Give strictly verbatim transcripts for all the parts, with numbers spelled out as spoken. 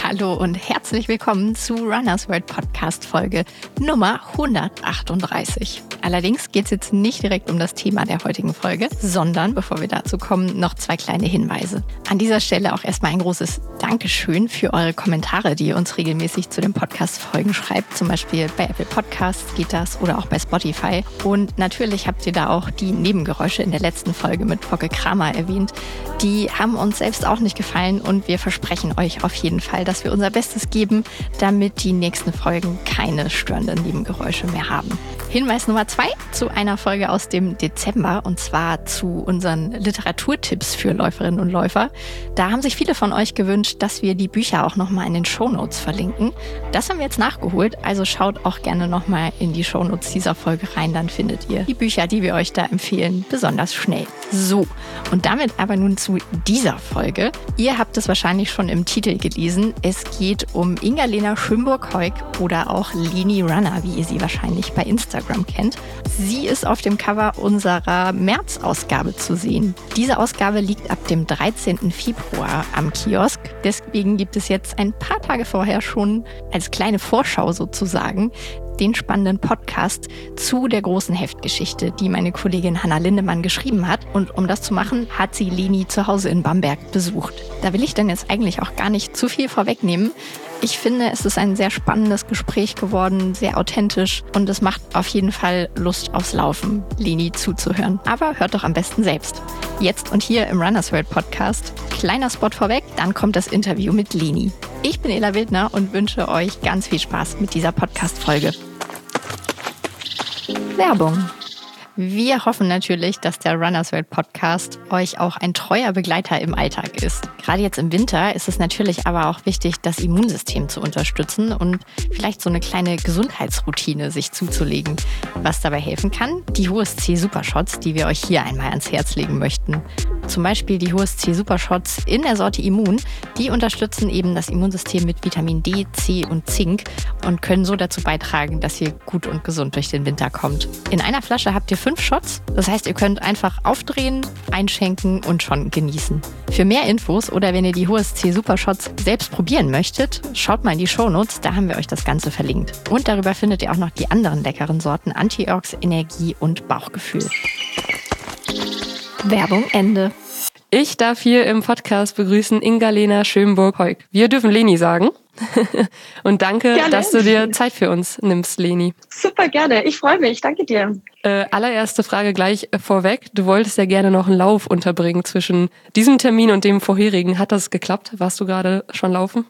Hallo und herzlich willkommen zu Runners World Podcast Folge Nummer hundertachtunddreißig. Allerdings geht es jetzt nicht direkt um das Thema der heutigen Folge, sondern, bevor wir dazu kommen, noch zwei kleine Hinweise. An dieser Stelle auch erstmal ein großes Dankeschön für eure Kommentare, die ihr uns regelmäßig zu den Podcast-Folgen schreibt. Zum Beispiel bei Apple Podcasts geht das oder auch bei Spotify. Und natürlich habt ihr da auch die Nebengeräusche in der letzten Folge mit Pogge Kramer erwähnt. Die haben uns selbst auch nicht gefallen und wir versprechen euch auf jeden Fall, dass wir unser Bestes geben, damit die nächsten Folgen keine störenden Nebengeräusche mehr haben. Hinweis Nummer zwei zu einer Folge aus dem Dezember und zwar zu unseren Literaturtipps für Läuferinnen und Läufer. Da haben sich viele von euch gewünscht, dass wir die Bücher auch nochmal in den Shownotes verlinken. Das haben wir jetzt nachgeholt, also schaut auch gerne nochmal in die Shownotes dieser Folge rein, dann findet ihr die Bücher, die wir euch da empfehlen, besonders schnell. So, und damit aber nun zu dieser Folge. Ihr habt es wahrscheinlich schon im Titel gelesen. Es geht um Inga-Lena Schönburg-Heuk oder auch Leni Runner, wie ihr sie wahrscheinlich bei Instagram kennt. Sie ist auf dem Cover unserer März-Ausgabe zu sehen. Diese Ausgabe liegt ab dem dreizehnten Februar am Kiosk. Deswegen gibt es jetzt ein paar Tage vorher schon als kleine Vorschau sozusagen den spannenden Podcast zu der großen Heftgeschichte, die meine Kollegin Hanna Lindemann geschrieben hat. Und um das zu machen, hat sie Leni zu Hause in Bamberg besucht. Da will ich dann jetzt eigentlich auch gar nicht zu viel vorwegnehmen. Ich finde, es ist ein sehr spannendes Gespräch geworden, sehr authentisch und es macht auf jeden Fall Lust aufs Laufen, Leni zuzuhören. Aber hört doch am besten selbst. Jetzt und hier im Runners World Podcast. Kleiner Spot vorweg, dann kommt das Interview mit Leni. Ich bin Ela Wildner und wünsche euch ganz viel Spaß mit dieser Podcast-Folge. Werbung. Wir hoffen natürlich, dass der Runners World Podcast euch auch ein treuer Begleiter im Alltag ist. Gerade jetzt im Winter ist es natürlich aber auch wichtig, das Immunsystem zu unterstützen und vielleicht so eine kleine Gesundheitsroutine sich zuzulegen. Was dabei helfen kann, die H O S C Supershots, die wir euch hier einmal ans Herz legen möchten. Zum Beispiel die H O S C Supershots in der Sorte Immun. Die unterstützen eben das Immunsystem mit Vitamin D, C und Zink und können so dazu beitragen, dass ihr gut und gesund durch den Winter kommt. In einer Flasche habt ihr fünf Shots. Das heißt, ihr könnt einfach aufdrehen, einschenken und schon genießen. Für mehr Infos oder wenn ihr die H O S C Supershots selbst probieren möchtet, schaut mal in die Shownotes, da haben wir euch das Ganze verlinkt. Und darüber findet ihr auch noch die anderen leckeren Sorten Antiox, Energie und Bauchgefühl. Werbung Ende. Ich darf hier im Podcast begrüßen Inga-Lena Schönburg-Heuk. Wir dürfen Leni sagen. Und danke, gerne, dass du dir Zeit für uns nimmst, Leni. Super gerne, ich freue mich, danke dir. Äh, allererste Frage gleich vorweg. Du wolltest ja gerne noch einen Lauf unterbringen zwischen diesem Termin und dem vorherigen. Hat das geklappt? Warst du gerade schon laufen?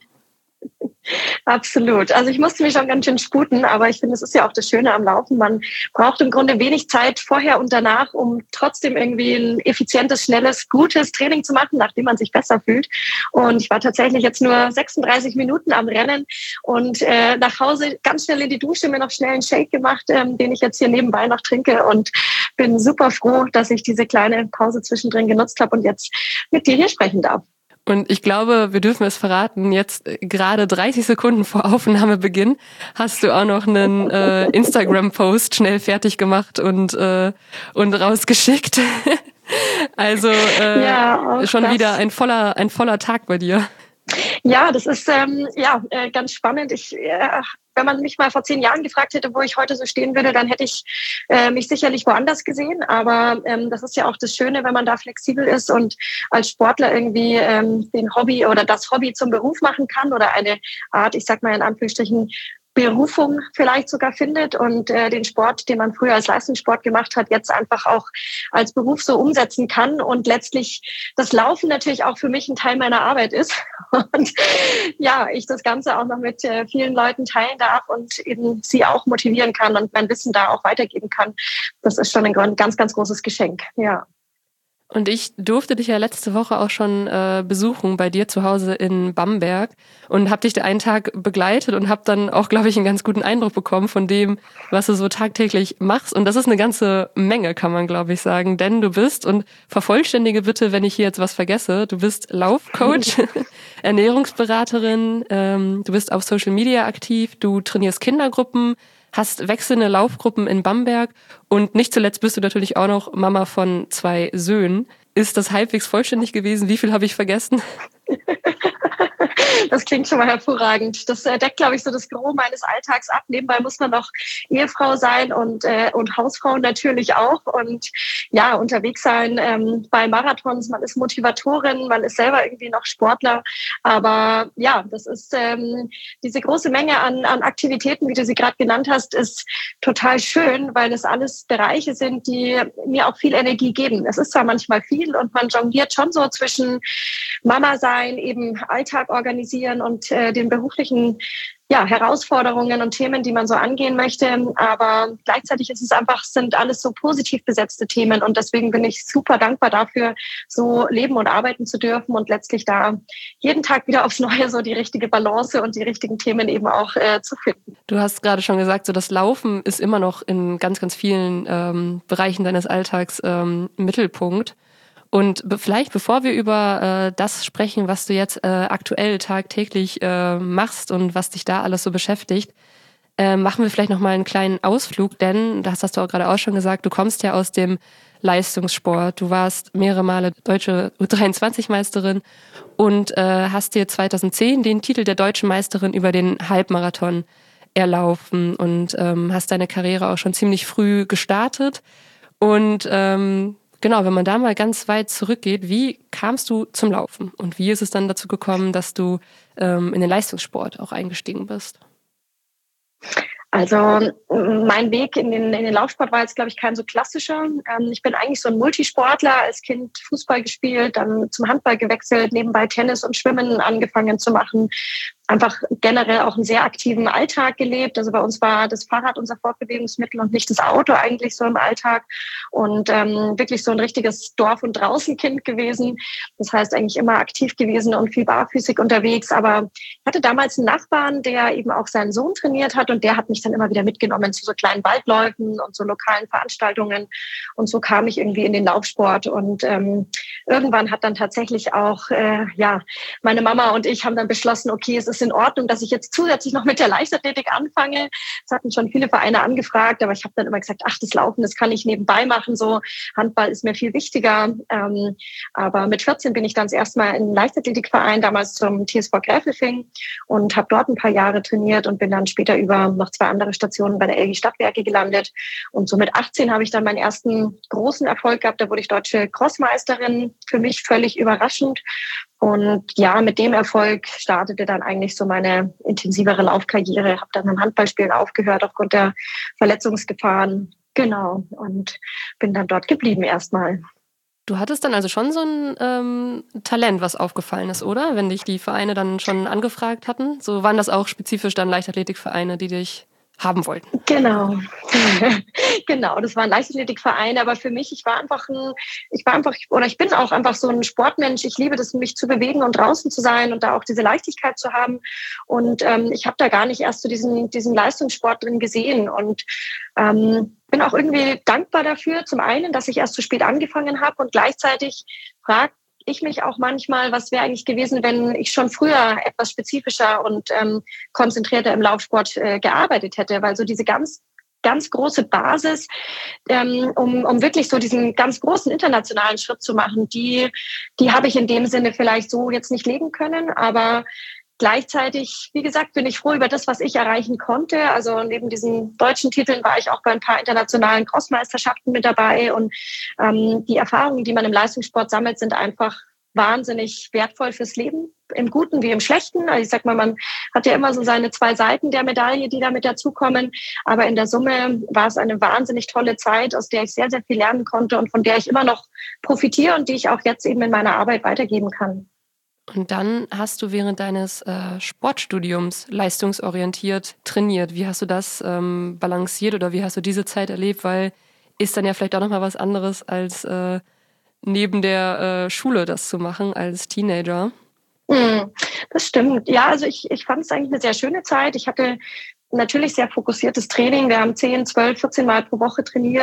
Absolut. Also ich musste mich schon ganz schön sputen, aber ich finde, es ist ja auch das Schöne am Laufen. Man braucht im Grunde wenig Zeit vorher und danach, um trotzdem irgendwie ein effizientes, schnelles, gutes Training zu machen, nachdem man sich besser fühlt. Und ich war tatsächlich jetzt nur sechsunddreißig Minuten am Rennen und äh, nach Hause ganz schnell in die Dusche, mir noch schnell einen Shake gemacht, ähm, den ich jetzt hier nebenbei noch trinke und bin super froh, dass ich diese kleine Pause zwischendrin genutzt habe und jetzt mit dir hier sprechen darf. Und ich glaube, wir dürfen es verraten, jetzt gerade dreißig Sekunden vor Aufnahmebeginn hast du auch noch einen äh, Instagram-Post schnell fertig gemacht und äh, und rausgeschickt. Also äh, ja, schon das. wieder ein voller ein voller Tag bei dir. Ja, das ist ähm, ja äh, ganz spannend. Ich äh, Wenn man mich mal vor zehn Jahren gefragt hätte, wo ich heute so stehen würde, dann hätte ich äh, mich sicherlich woanders gesehen. Aber ähm, das ist ja auch das Schöne, wenn man da flexibel ist und als Sportler irgendwie ähm, den Hobby oder das Hobby zum Beruf machen kann oder eine Art, ich sag mal in Anführungsstrichen, Berufung vielleicht sogar findet und äh, den Sport, den man früher als Leistungssport gemacht hat, jetzt einfach auch als Beruf so umsetzen kann und letztlich das Laufen natürlich auch für mich ein Teil meiner Arbeit ist und ja, ich das Ganze auch noch mit äh, vielen Leuten teilen darf und eben sie auch motivieren kann und mein Wissen da auch weitergeben kann. Das ist schon ein ganz, ganz großes Geschenk, ja. Und ich durfte dich ja letzte Woche auch schon äh, besuchen bei dir zu Hause in Bamberg und habe dich da einen Tag begleitet und habe dann auch, glaube ich, einen ganz guten Eindruck bekommen von dem, was du so tagtäglich machst. Und das ist eine ganze Menge, kann man, glaube ich, sagen. Denn du bist, und vervollständige bitte, wenn ich hier jetzt was vergesse, du bist Laufcoach, Ernährungsberaterin, ähm, du bist auf Social Media aktiv, du trainierst Kindergruppen, hast wechselnde Laufgruppen in Bamberg und nicht zuletzt bist du natürlich auch noch Mama von zwei Söhnen. Ist das halbwegs vollständig gewesen? Wie viel habe ich vergessen? Das klingt schon mal hervorragend. Das äh, deckt, glaube ich, so das Gros meines Alltags ab. Nebenbei muss man noch Ehefrau sein und, äh, und Hausfrau natürlich auch. Und ja, unterwegs sein ähm, bei Marathons. Man ist Motivatorin, man ist selber irgendwie noch Sportler. Aber ja, das ist ähm, diese große Menge an, an Aktivitäten, wie du sie gerade genannt hast, ist total schön, weil es alles Bereiche sind, die mir auch viel Energie geben. Es ist zwar manchmal viel und man jongliert schon so zwischen Mama sein, eben Alltag organisieren und äh, den beruflichen ja, Herausforderungen und Themen, die man so angehen möchte. Aber gleichzeitig ist es einfach, sind alles so positiv besetzte Themen. Und deswegen bin ich super dankbar dafür, so leben und arbeiten zu dürfen und letztlich da jeden Tag wieder aufs Neue so die richtige Balance und die richtigen Themen eben auch äh, zu finden. Du hast gerade schon gesagt, so das Laufen ist immer noch in ganz, ganz vielen ähm, Bereichen deines Alltags ähm, im Mittelpunkt. Und be- vielleicht, bevor wir über äh, das sprechen, was du jetzt äh, aktuell tagtäglich äh, machst und was dich da alles so beschäftigt, äh, machen wir vielleicht nochmal einen kleinen Ausflug, denn, das hast du auch gerade auch schon gesagt, du kommst ja aus dem Leistungssport. Du warst mehrere Male deutsche U dreiundzwanzig-Meisterin und äh, hast dir zweitausendzehn den Titel der deutschen Meisterin über den Halbmarathon erlaufen und ähm, hast deine Karriere auch schon ziemlich früh gestartet. Und ähm, genau, wenn man da mal ganz weit zurückgeht, wie kamst du zum Laufen und wie ist es dann dazu gekommen, dass du ähm, in den Leistungssport auch eingestiegen bist? Also mein Weg in den, in den Laufsport war jetzt, glaube ich, kein so klassischer. Ähm, ich bin eigentlich so ein Multisportler, als Kind Fußball gespielt, dann zum Handball gewechselt, nebenbei Tennis und Schwimmen angefangen zu machen. Einfach generell auch einen sehr aktiven Alltag gelebt. Also bei uns war das Fahrrad unser Fortbewegungsmittel und nicht das Auto eigentlich so im Alltag. Und ähm, wirklich so ein richtiges Dorf- und Draußenkind gewesen. Das heißt eigentlich immer aktiv gewesen und viel barfüßig unterwegs. Aber ich hatte damals einen Nachbarn, der eben auch seinen Sohn trainiert hat und der hat mich dann immer wieder mitgenommen zu so kleinen Waldläufen und so lokalen Veranstaltungen. Und so kam ich irgendwie in den Laufsport. Und ähm, irgendwann hat dann tatsächlich auch, äh, ja, meine Mama und ich haben dann beschlossen, okay, es ist in Ordnung, dass ich jetzt zusätzlich noch mit der Leichtathletik anfange. Es hatten schon viele Vereine angefragt, aber ich habe dann immer gesagt, ach, das Laufen, das kann ich nebenbei machen. So Handball ist mir viel wichtiger. Ähm, aber mit vierzehn bin ich dann das erste Mal in einen Leichtathletikverein, damals zum T S V Gräfelfing und habe dort ein paar Jahre trainiert und bin dann später über noch zwei andere Stationen bei der L G Stadtwerke gelandet. Und so mit achtzehn habe ich dann meinen ersten großen Erfolg gehabt. Da wurde ich deutsche Crossmeisterin, für mich völlig überraschend. Und ja, mit dem Erfolg startete dann eigentlich so meine intensivere Laufkarriere. Habe dann am Handballspielen aufgehört aufgrund der Verletzungsgefahren. Genau. Und bin dann dort geblieben erstmal. Du hattest dann also schon so ein ähm, Talent, was aufgefallen ist, oder? Wenn dich die Vereine dann schon angefragt hatten. So waren das auch spezifisch dann Leichtathletikvereine, die dich haben wollten. Genau. Genau, das war ein Leichtathletikverein, aber für mich, ich war einfach ein, ich war einfach, oder ich bin auch einfach so ein Sportmensch. Ich liebe das, mich zu bewegen und draußen zu sein und da auch diese Leichtigkeit zu haben. Und ähm, ich habe da gar nicht erst so diesen, diesen Leistungssport drin gesehen und ähm, bin auch irgendwie dankbar dafür, zum einen, dass ich erst zu spät angefangen habe und gleichzeitig frage ich mich auch manchmal, was wäre eigentlich gewesen, wenn ich schon früher etwas spezifischer und ähm, konzentrierter im Laufsport äh, gearbeitet hätte, weil so diese ganz ganz große Basis, ähm, um, um wirklich so diesen ganz großen internationalen Schritt zu machen, die, die habe ich in dem Sinne vielleicht so jetzt nicht legen können, aber gleichzeitig, wie gesagt, bin ich froh über das, was ich erreichen konnte. Also neben diesen deutschen Titeln war ich auch bei ein paar internationalen Crossmeisterschaften mit dabei. Und ähm, die Erfahrungen, die man im Leistungssport sammelt, sind einfach wahnsinnig wertvoll fürs Leben, im Guten wie im Schlechten. Also ich sag mal, man hat ja immer so seine zwei Seiten der Medaille, die damit dazukommen. Aber in der Summe war es eine wahnsinnig tolle Zeit, aus der ich sehr, sehr viel lernen konnte und von der ich immer noch profitiere und die ich auch jetzt eben in meiner Arbeit weitergeben kann. Und dann hast du während deines äh, Sportstudiums leistungsorientiert trainiert. Wie hast du das ähm, balanciert oder wie hast du diese Zeit erlebt? Weil ist dann ja vielleicht auch nochmal was anderes, als äh, neben der äh, Schule das zu machen als Teenager. Hm, das stimmt. Ja, also ich, ich fand es eigentlich eine sehr schöne Zeit. Ich hatte natürlich sehr fokussiertes Training. Wir haben zehn, zwölf, vierzehn Mal pro Woche trainiert.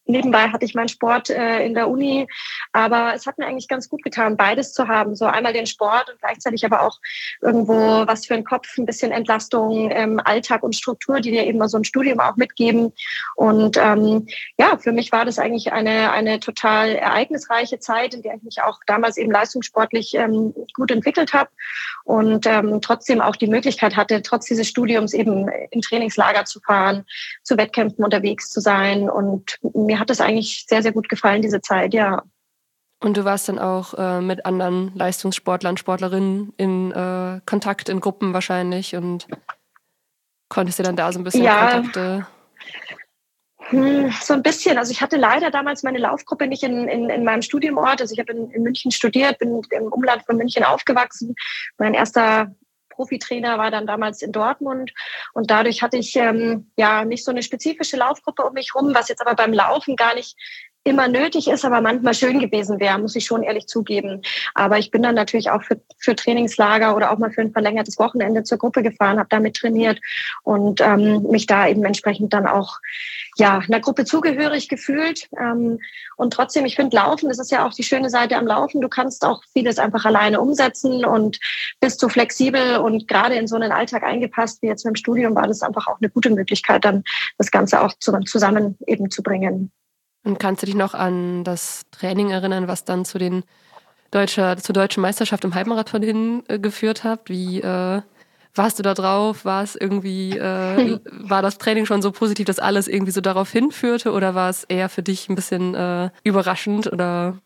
Nebenbei hatte ich meinen Sport äh, in der Uni, aber es hat mir eigentlich ganz gut getan, beides zu haben. So einmal den Sport und gleichzeitig aber auch irgendwo was für den Kopf, ein bisschen Entlastung, ähm, Alltag und Struktur, die dir eben so ein Studium auch mitgeben. Und ähm, ja, für mich war das eigentlich eine eine total ereignisreiche Zeit, in der ich mich auch damals eben leistungssportlich ähm, gut entwickelt habe und ähm, trotzdem auch die Möglichkeit hatte, trotz dieses Studiums eben in Trainingslager zu fahren, zu Wettkämpfen unterwegs zu sein. Und mir hat es eigentlich sehr, sehr gut gefallen, diese Zeit, ja. Und du warst dann auch äh, mit anderen Leistungssportlern, Sportlerinnen in äh, Kontakt, in Gruppen wahrscheinlich und konntest dir dann da so ein bisschen ja, Kontakte... Hm, so ein bisschen. Also ich hatte leider damals meine Laufgruppe nicht in, in, in meinem Studiumort. Also ich habe in, in München studiert, bin im Umland von München aufgewachsen. Mein erster Profitrainer war dann damals in Dortmund und dadurch hatte ich ähm, ja nicht so eine spezifische Laufgruppe um mich rum, was jetzt aber beim Laufen gar nicht immer nötig ist, aber manchmal schön gewesen wäre, muss ich schon ehrlich zugeben. Aber ich bin dann natürlich auch für, für Trainingslager oder auch mal für ein verlängertes Wochenende zur Gruppe gefahren, habe damit trainiert und ähm, mich da eben entsprechend dann auch ja einer Gruppe zugehörig gefühlt. Ähm, und trotzdem, ich finde Laufen, das ist ja auch die schöne Seite am Laufen. Du kannst auch vieles einfach alleine umsetzen und bist so flexibel und gerade in so einen Alltag eingepasst wie jetzt mit dem Studium war das einfach auch eine gute Möglichkeit, dann das Ganze auch zusammen eben zu bringen. Und kannst du dich noch an das Training erinnern, was dann zu den deutscher, zur deutschen Meisterschaft im Halbmarathon hingeführt äh, hat? Wie äh, warst du da drauf? War es irgendwie, äh, war das Training schon so positiv, dass alles irgendwie so darauf hinführte, oder war es eher für dich ein bisschen äh, überraschend oder?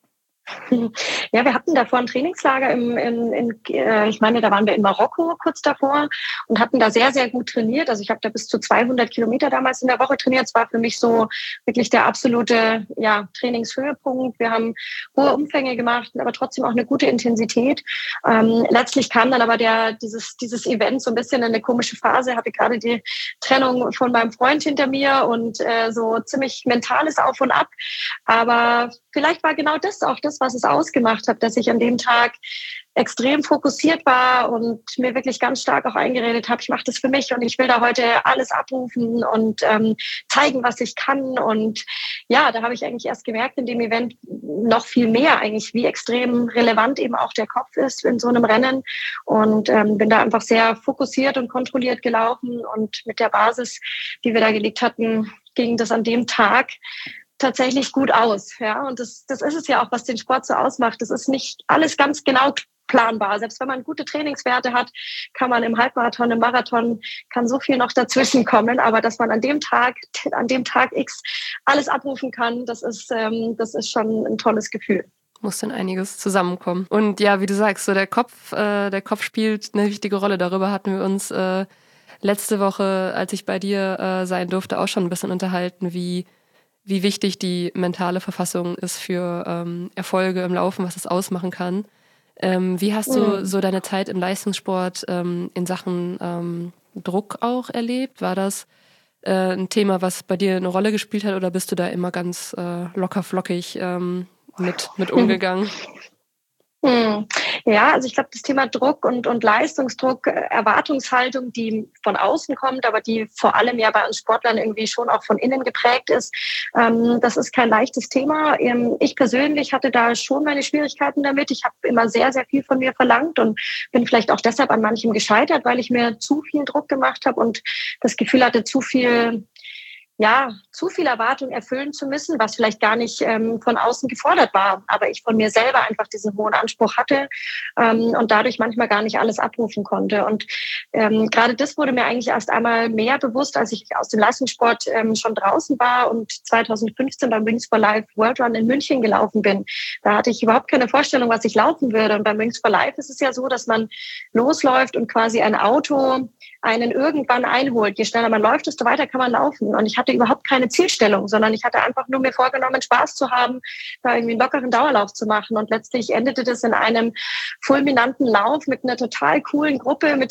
Ja, wir hatten davor ein Trainingslager im, in, in, äh, ich meine, da waren wir in Marokko kurz davor und hatten da sehr, sehr gut trainiert. Also ich habe da bis zu zweihundert Kilometer damals in der Woche trainiert. Es war für mich so wirklich der absolute ja, Trainingshöhepunkt. Wir haben hohe Umfänge gemacht, aber trotzdem auch eine gute Intensität. Ähm, letztlich kam dann aber der, dieses, dieses Event so ein bisschen in eine komische Phase. Ich hatte gerade die Trennung von meinem Freund hinter mir und äh, so ziemlich mentales Auf und Ab. Aber vielleicht war genau das auch das, was es ausgemacht hat, dass ich an dem Tag extrem fokussiert war und mir wirklich ganz stark auch eingeredet habe, ich mache das für mich und ich will da heute alles abrufen und ähm, zeigen, was ich kann. Und ja, da habe ich eigentlich erst gemerkt in dem Event noch viel mehr eigentlich, wie extrem relevant eben auch der Kopf ist in so einem Rennen und ähm, bin da einfach sehr fokussiert und kontrolliert gelaufen und mit der Basis, die wir da gelegt hatten, ging das an dem Tag tatsächlich gut aus. Ja, und das, das ist es ja auch, was den Sport so ausmacht. Das ist nicht alles ganz genau planbar. Selbst wenn man gute Trainingswerte hat, kann man im Halbmarathon, im Marathon, kann so viel noch dazwischen kommen. Aber dass man an dem Tag, an dem Tag X alles abrufen kann, das ist, ähm, das ist schon ein tolles Gefühl. Muss dann einiges zusammenkommen. Und ja, wie du sagst, so der Kopf, äh, der Kopf spielt eine wichtige Rolle. Darüber hatten wir uns äh, letzte Woche, als ich bei dir äh, sein durfte, auch schon ein bisschen unterhalten, wie wie wichtig die mentale Verfassung ist für ähm, Erfolge im Laufen, was es ausmachen kann. Ähm, wie hast du so deine Zeit im Leistungssport ähm, in Sachen ähm, Druck auch erlebt? War das äh, ein Thema, was bei dir eine Rolle gespielt hat, oder bist du da immer ganz äh, locker flockig ähm, mit, mit umgegangen? Hm. Ja, also ich glaube, das Thema Druck und, und Leistungsdruck, Erwartungshaltung, die von außen kommt, aber die vor allem ja bei uns Sportlern irgendwie schon auch von innen geprägt ist, ähm, das ist kein leichtes Thema. Ich persönlich hatte da schon meine Schwierigkeiten damit. Ich habe immer sehr, sehr viel von mir verlangt und bin vielleicht auch deshalb an manchem gescheitert, weil ich mir zu viel Druck gemacht habe und das Gefühl hatte, zu viel ja, zu viel Erwartung erfüllen zu müssen, was vielleicht gar nicht ähm, von außen gefordert war, aber ich von mir selber einfach diesen hohen Anspruch hatte ähm, und dadurch manchmal gar nicht alles abrufen konnte. Und ähm, gerade das wurde mir eigentlich erst einmal mehr bewusst, als ich aus dem Leistungssport ähm, schon draußen war und zweitausendfünfzehn beim Wings for Life World Run in München gelaufen bin. Da hatte ich überhaupt keine Vorstellung, was ich laufen würde. Und beim Wings for Life ist es ja so, dass man losläuft und quasi ein Auto einen irgendwann einholt. Je schneller man läuft, desto weiter kann man laufen. Und ich hatte überhaupt keine Zielstellung, sondern ich hatte einfach nur mir vorgenommen, Spaß zu haben, da irgendwie einen lockeren Dauerlauf zu machen. Und letztlich endete das in einem fulminanten Lauf mit einer total coolen Gruppe, mit der wir uns gut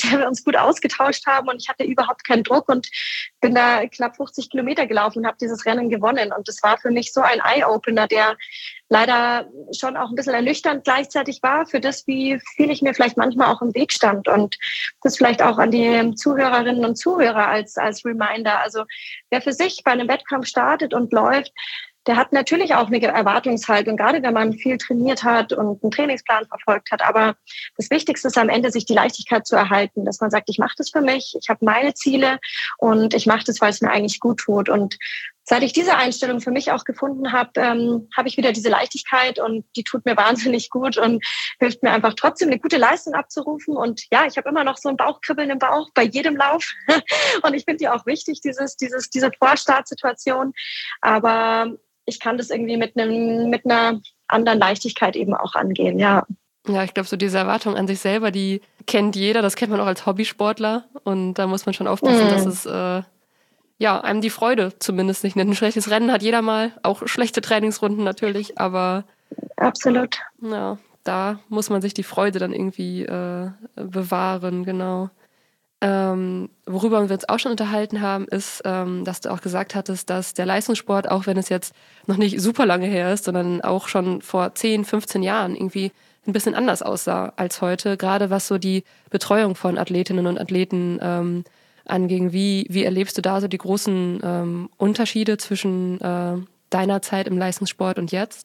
gut ausgetauscht haben und ich hatte überhaupt keinen Druck und bin da knapp fünfzig Kilometer gelaufen und habe dieses Rennen gewonnen. Und das war für mich so ein Eye-Opener, der leider schon auch ein bisschen ernüchternd gleichzeitig war für das, wie viel ich mir vielleicht manchmal auch im Weg stand. Und das vielleicht auch an die Zuhörerinnen und Zuhörer als, als Reminder. Also wer für sich bei einem Wettkampf startet und läuft, der hat natürlich auch eine Erwartungshaltung, gerade wenn man viel trainiert hat und einen Trainingsplan verfolgt hat. Aber das Wichtigste ist am Ende, sich die Leichtigkeit zu erhalten, dass man sagt, ich mache das für mich, ich habe meine Ziele und ich mache das, weil es mir eigentlich gut tut. Und seit ich diese Einstellung für mich auch gefunden habe, ähm, habe ich wieder diese Leichtigkeit und die tut mir wahnsinnig gut und hilft mir einfach trotzdem eine gute Leistung abzurufen. Und ja, ich habe immer noch so ein Bauchkribbeln im Bauch bei jedem Lauf und ich finde die auch wichtig, dieses, dieses, diese Vorstartsituation. Aber ich kann das irgendwie mit einem, mit einer anderen Leichtigkeit eben auch angehen, ja. Ja, ich glaube, so diese Erwartung an sich selber, die kennt jeder, das kennt man auch als Hobbysportler und da muss man schon aufpassen, mm. dass es äh, ja einem die Freude zumindest nicht nimmt. Ein schlechtes Rennen hat jeder mal, auch schlechte Trainingsrunden natürlich, aber absolut. Ja, da muss man sich die Freude dann irgendwie äh, bewahren, genau. Ähm, worüber wir uns auch schon unterhalten haben, ist, ähm, dass du auch gesagt hattest, dass der Leistungssport, auch wenn es jetzt noch nicht super lange her ist, sondern auch schon vor zehn, fünfzehn Jahren irgendwie ein bisschen anders aussah als heute, gerade was so die Betreuung von Athletinnen und Athleten ähm, anging. Wie, wie erlebst du da so die großen ähm, Unterschiede zwischen äh, deiner Zeit im Leistungssport und jetzt?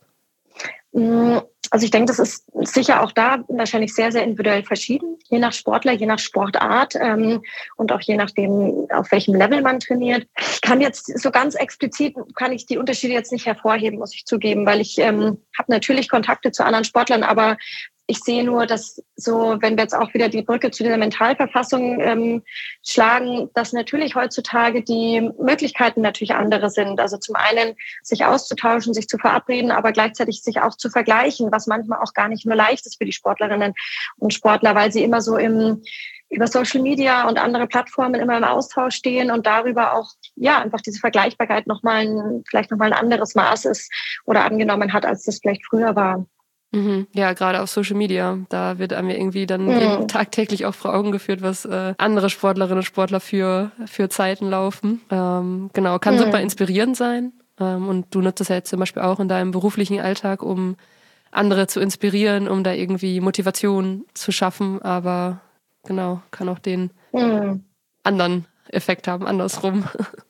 Also ich denke, das ist sicher auch da wahrscheinlich sehr, sehr individuell verschieden, je nach Sportler, je nach Sportart ähm, und auch je nachdem, auf welchem Level man trainiert. Ich kann jetzt so ganz explizit, kann ich die Unterschiede jetzt nicht hervorheben, muss ich zugeben, weil ich ähm, habe natürlich Kontakte zu anderen Sportlern, aber ich sehe nur, dass so, wenn wir jetzt auch wieder die Brücke zu dieser Mentalverfassung ähm, schlagen, dass natürlich heutzutage die Möglichkeiten natürlich andere sind. Also zum einen sich auszutauschen, sich zu verabreden, aber gleichzeitig sich auch zu vergleichen, was manchmal auch gar nicht nur leicht ist für die Sportlerinnen und Sportler, weil sie immer so im über Social Media und andere Plattformen immer im Austausch stehen und darüber auch ja einfach diese Vergleichbarkeit nochmal ein, vielleicht nochmal ein anderes Maß ist oder angenommen hat, als das vielleicht früher war. Mhm. Ja, gerade auf Social Media, da wird einem irgendwie dann mhm. jeden tagtäglich auch vor Augen geführt, was äh, andere Sportlerinnen und Sportler für, für Zeiten laufen. Ähm, genau, kann mhm. super inspirierend sein. Ähm, und du nutzt das ja jetzt zum Beispiel auch in deinem beruflichen Alltag, um andere zu inspirieren, um da irgendwie Motivation zu schaffen. Aber genau, kann auch den mhm. anderen Effekt haben, andersrum.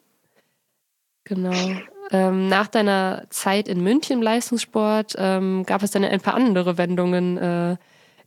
Genau. Ähm, nach deiner Zeit in München im Leistungssport ähm, gab es dann ein paar andere Wendungen äh,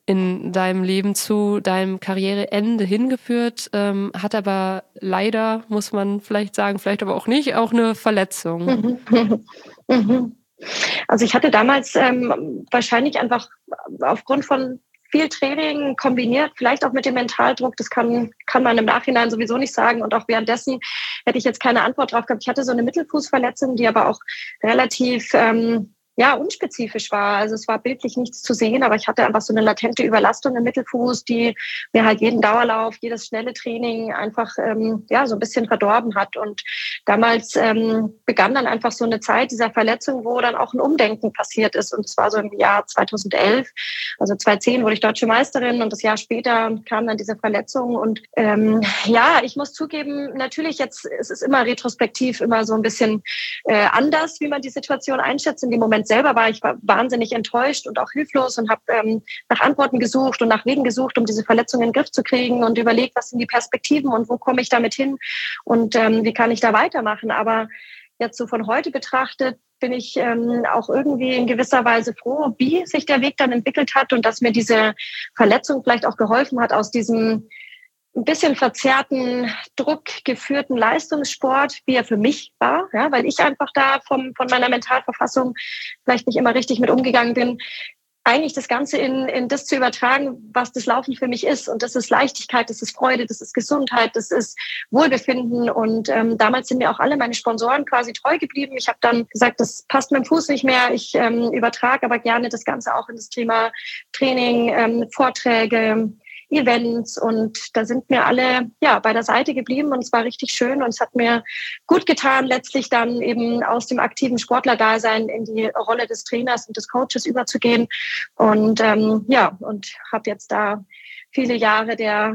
in deinem Leben zu deinem Karriereende hingeführt, ähm, hat aber leider, muss man vielleicht sagen, vielleicht aber auch nicht, auch eine Verletzung. Mhm. Mhm. Also ich hatte damals ähm, wahrscheinlich einfach aufgrund von viel Training kombiniert, vielleicht auch mit dem Mentaldruck, das kann, kann man im Nachhinein sowieso nicht sagen und auch währenddessen hätte ich jetzt keine Antwort drauf gehabt. Ich hatte so eine Mittelfußverletzung, die aber auch relativ ähm, ja, unspezifisch war. Also es war bildlich nichts zu sehen, aber ich hatte einfach so eine latente Überlastung im Mittelfuß, die mir halt jeden Dauerlauf, jedes schnelle Training einfach ähm, ja so ein bisschen verdorben hat. Und damals ähm, begann dann einfach so eine Zeit dieser Verletzung, wo dann auch ein Umdenken passiert ist. Und es war so im Jahr zweitausendelf, also zweitausendzehn wurde ich Deutsche Meisterin und das Jahr später kam dann diese Verletzung. Und ähm, ja, ich muss zugeben, natürlich jetzt, es ist immer retrospektiv immer so ein bisschen äh, anders, wie man die Situation einschätzt. In dem Moment selber war ich wahnsinnig enttäuscht und auch hilflos und habe ähm, nach Antworten gesucht und nach Wegen gesucht, um diese Verletzung in den Griff zu kriegen und überlegt, was sind die Perspektiven und wo komme ich damit hin und ähm, wie kann ich da weitermachen. Aber jetzt so von heute betrachtet bin ich ähm, auch irgendwie in gewisser Weise froh, wie sich der Weg dann entwickelt hat und dass mir diese Verletzung vielleicht auch geholfen hat, aus diesem ein bisschen verzerrten, druckgeführten Leistungssport, wie er für mich war, ja, weil ich einfach da vom, von meiner Mentalverfassung vielleicht nicht immer richtig mit umgegangen bin, eigentlich das Ganze in, in das zu übertragen, was das Laufen für mich ist. Und das ist Leichtigkeit, das ist Freude, das ist Gesundheit, das ist Wohlbefinden. Und ähm, damals sind mir auch alle meine Sponsoren quasi treu geblieben. Ich habe dann gesagt, das passt mit dem Fuß nicht mehr. Ich ähm, übertrage aber gerne das Ganze auch in das Thema Training, ähm, Vorträge, Events und da sind mir alle ja bei der Seite geblieben und es war richtig schön und es hat mir gut getan, letztlich dann eben aus dem aktiven Sportlerdasein in die Rolle des Trainers und des Coaches überzugehen und ähm, ja und habe jetzt da viele Jahre der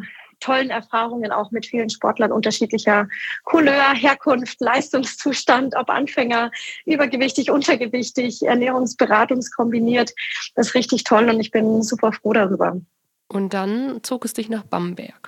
tollen Erfahrungen auch mit vielen Sportlern unterschiedlicher Couleur, Herkunft, Leistungszustand, ob Anfänger, übergewichtig, untergewichtig, ernährungsberatungskombiniert. Das ist richtig toll und ich bin super froh darüber. Und dann zog es dich nach Bamberg.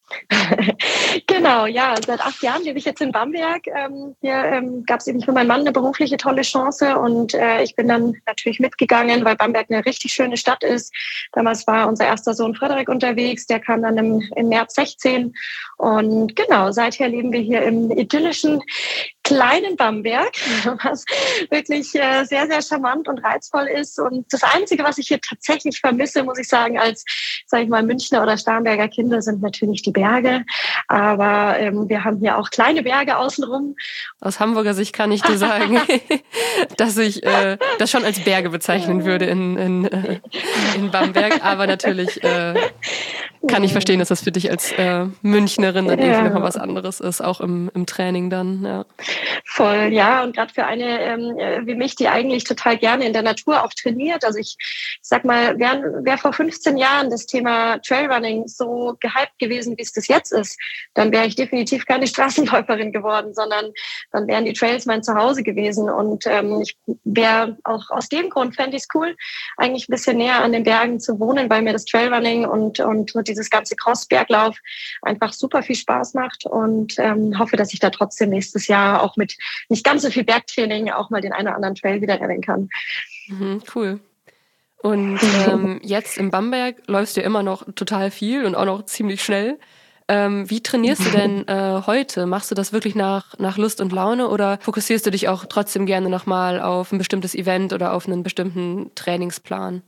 Genau, ja, seit acht Jahren lebe ich jetzt in Bamberg. Ähm, hier ähm, gab es eben für meinen Mann eine berufliche tolle Chance und äh, ich bin dann natürlich mitgegangen, weil Bamberg eine richtig schöne Stadt ist. Damals war unser erster Sohn Frederik unterwegs, der kam dann im, im März sechzehn und genau, seither leben wir hier im idyllischen kleinen Bamberg, was wirklich äh, sehr, sehr charmant und reizvoll ist. Und das Einzige, was ich hier tatsächlich vermisse, muss ich sagen, als, sage ich mal, Münchner oder Starnberger Kinder, sind natürlich die Berge. Aber ähm, wir haben hier auch kleine Berge außenrum. Aus Hamburger Sicht kann ich dir sagen, dass ich äh, das schon als Berge bezeichnen würde in, in, äh, in Bamberg. Aber natürlich äh, kann ich verstehen, dass das für dich als äh, Münchnerin dann irgendwie ja. nochmal was anderes ist, auch im, im Training dann. Ja. Voll, ja. Und gerade für eine ähm, wie mich, die eigentlich total gerne in der Natur auch trainiert. Also ich, ich sag mal, wäre wär vor fünfzehn Jahren das Thema Trailrunning so gehypt gewesen, wie es das jetzt ist, dann wäre ich definitiv keine Straßenläuferin geworden, sondern dann wären die Trails mein Zuhause gewesen. Und ähm, ich wäre auch aus dem Grund, fände ich es cool, eigentlich ein bisschen näher an den Bergen zu wohnen, weil mir das Trailrunning und, und dieses ganze Cross-Berglauf einfach super viel Spaß macht und ähm, hoffe, dass ich da trotzdem nächstes Jahr auch mit nicht ganz so viel Bergtraining auch mal den einen oder anderen Trail wieder rennen kann. Mhm, cool. Und ähm, jetzt in Bamberg läufst du ja immer noch total viel und auch noch ziemlich schnell. Ähm, wie trainierst du denn äh, heute? Machst du das wirklich nach, nach Lust und Laune oder fokussierst du dich auch trotzdem gerne nochmal auf ein bestimmtes Event oder auf einen bestimmten Trainingsplan?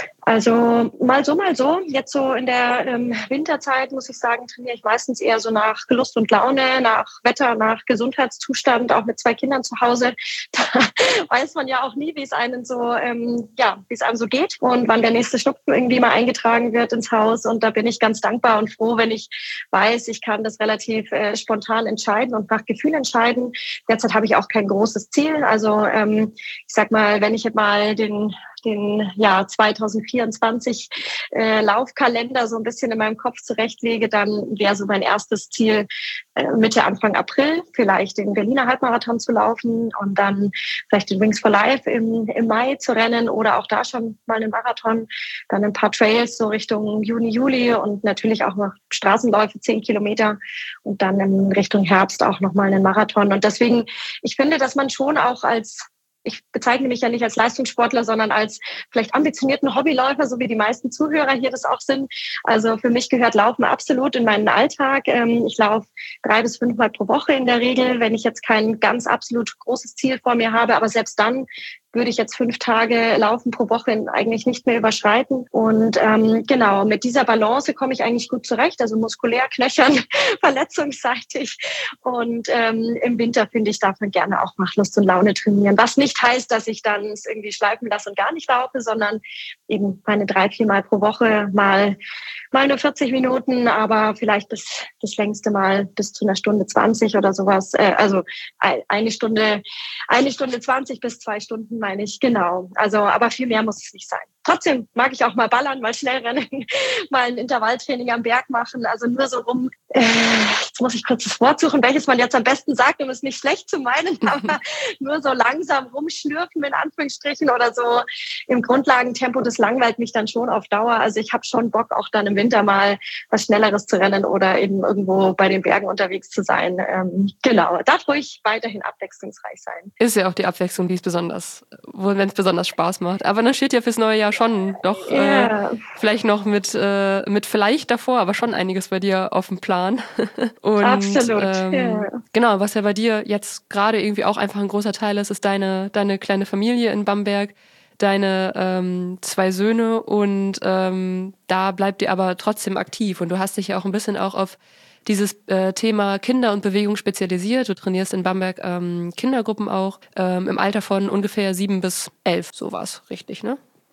Also mal so, mal so. Jetzt so in der ähm, Winterzeit, muss ich sagen, trainiere ich meistens eher so nach Lust und Laune, nach Wetter, nach Gesundheitszustand, auch mit zwei Kindern zu Hause. Da weiß man ja auch nie, wie es einem so, ähm, ja, wie es einem so geht und wann der nächste Schnupfen irgendwie mal eingetragen wird ins Haus. Und da bin ich ganz dankbar und froh, wenn ich weiß, ich kann das relativ äh, spontan entscheiden und nach Gefühl entscheiden. Derzeit habe ich auch kein großes Ziel. Also ähm, ich sag mal, wenn ich jetzt mal den den ja zwanzig vierundzwanzig äh, Laufkalender so ein bisschen in meinem Kopf zurechtlege, dann wäre so mein erstes Ziel äh, Mitte, Anfang April vielleicht den Berliner Halbmarathon zu laufen und dann vielleicht den Wings for Life im, im Mai zu rennen oder auch da schon mal einen Marathon, dann ein paar Trails so Richtung Juni, Juli und natürlich auch noch Straßenläufe, zehn Kilometer und dann in Richtung Herbst auch nochmal einen Marathon. Und deswegen, ich finde, dass man schon auch als ich bezeichne mich ja nicht als Leistungssportler, sondern als vielleicht ambitionierten Hobbyläufer, so wie die meisten Zuhörer hier das auch sind. Also für mich gehört Laufen absolut in meinen Alltag. Ich laufe drei bis fünfmal pro Woche in der Regel, wenn ich jetzt kein ganz absolut großes Ziel vor mir habe. Aber selbst dann würde ich jetzt fünf Tage Laufen pro Woche eigentlich nicht mehr überschreiten. Und ähm, genau, mit dieser Balance komme ich eigentlich gut zurecht, also muskulär, knöchern, verletzungsseitig. Und ähm, im Winter, finde ich, darf man gerne auch nach Lust und Laune trainieren. Was nicht heißt, dass ich dann es irgendwie schleifen lasse und gar nicht laufe, sondern eben meine drei, vier Mal pro Woche mal mal nur vierzig Minuten, aber vielleicht bis das längste Mal bis zu einer Stunde zwanzig oder sowas. Äh, also eine Stunde, eine Stunde zwanzig bis zwei Stunden meine ich, genau. Also, aber viel mehr muss es nicht sein. Trotzdem mag ich auch mal ballern, mal schnell rennen, mal ein Intervalltraining am Berg machen. Also nur so rum, äh, jetzt muss ich kurz das Wort suchen, welches man jetzt am besten sagt, um es nicht schlecht zu meinen, aber nur so langsam rumschlürfen in Anführungsstrichen oder so im Grundlagentempo, das langweilt mich dann schon auf Dauer. Also ich habe schon Bock, auch dann im Winter mal was Schnelleres zu rennen oder eben irgendwo bei den Bergen unterwegs zu sein. Ähm, genau, darf ruhig weiterhin abwechslungsreich sein. Ist ja auch die Abwechslung, die es besonders, wenn es besonders Spaß macht. Aber dann steht ja fürs neue Jahr schon doch yeah. äh, vielleicht noch mit, äh, mit vielleicht davor, aber schon einiges bei dir auf dem Plan. Und, Absolut. Ähm, yeah. Genau, was ja bei dir jetzt gerade irgendwie auch einfach ein großer Teil ist, ist deine, deine kleine Familie in Bamberg, deine ähm, zwei Söhne und ähm, da bleibt ihr aber trotzdem aktiv und du hast dich ja auch ein bisschen auch auf dieses äh, Thema Kinder und Bewegung spezialisiert. Du trainierst in Bamberg ähm, Kindergruppen auch, ähm, im Alter von ungefähr sieben bis elf, sowas, richtig, ne?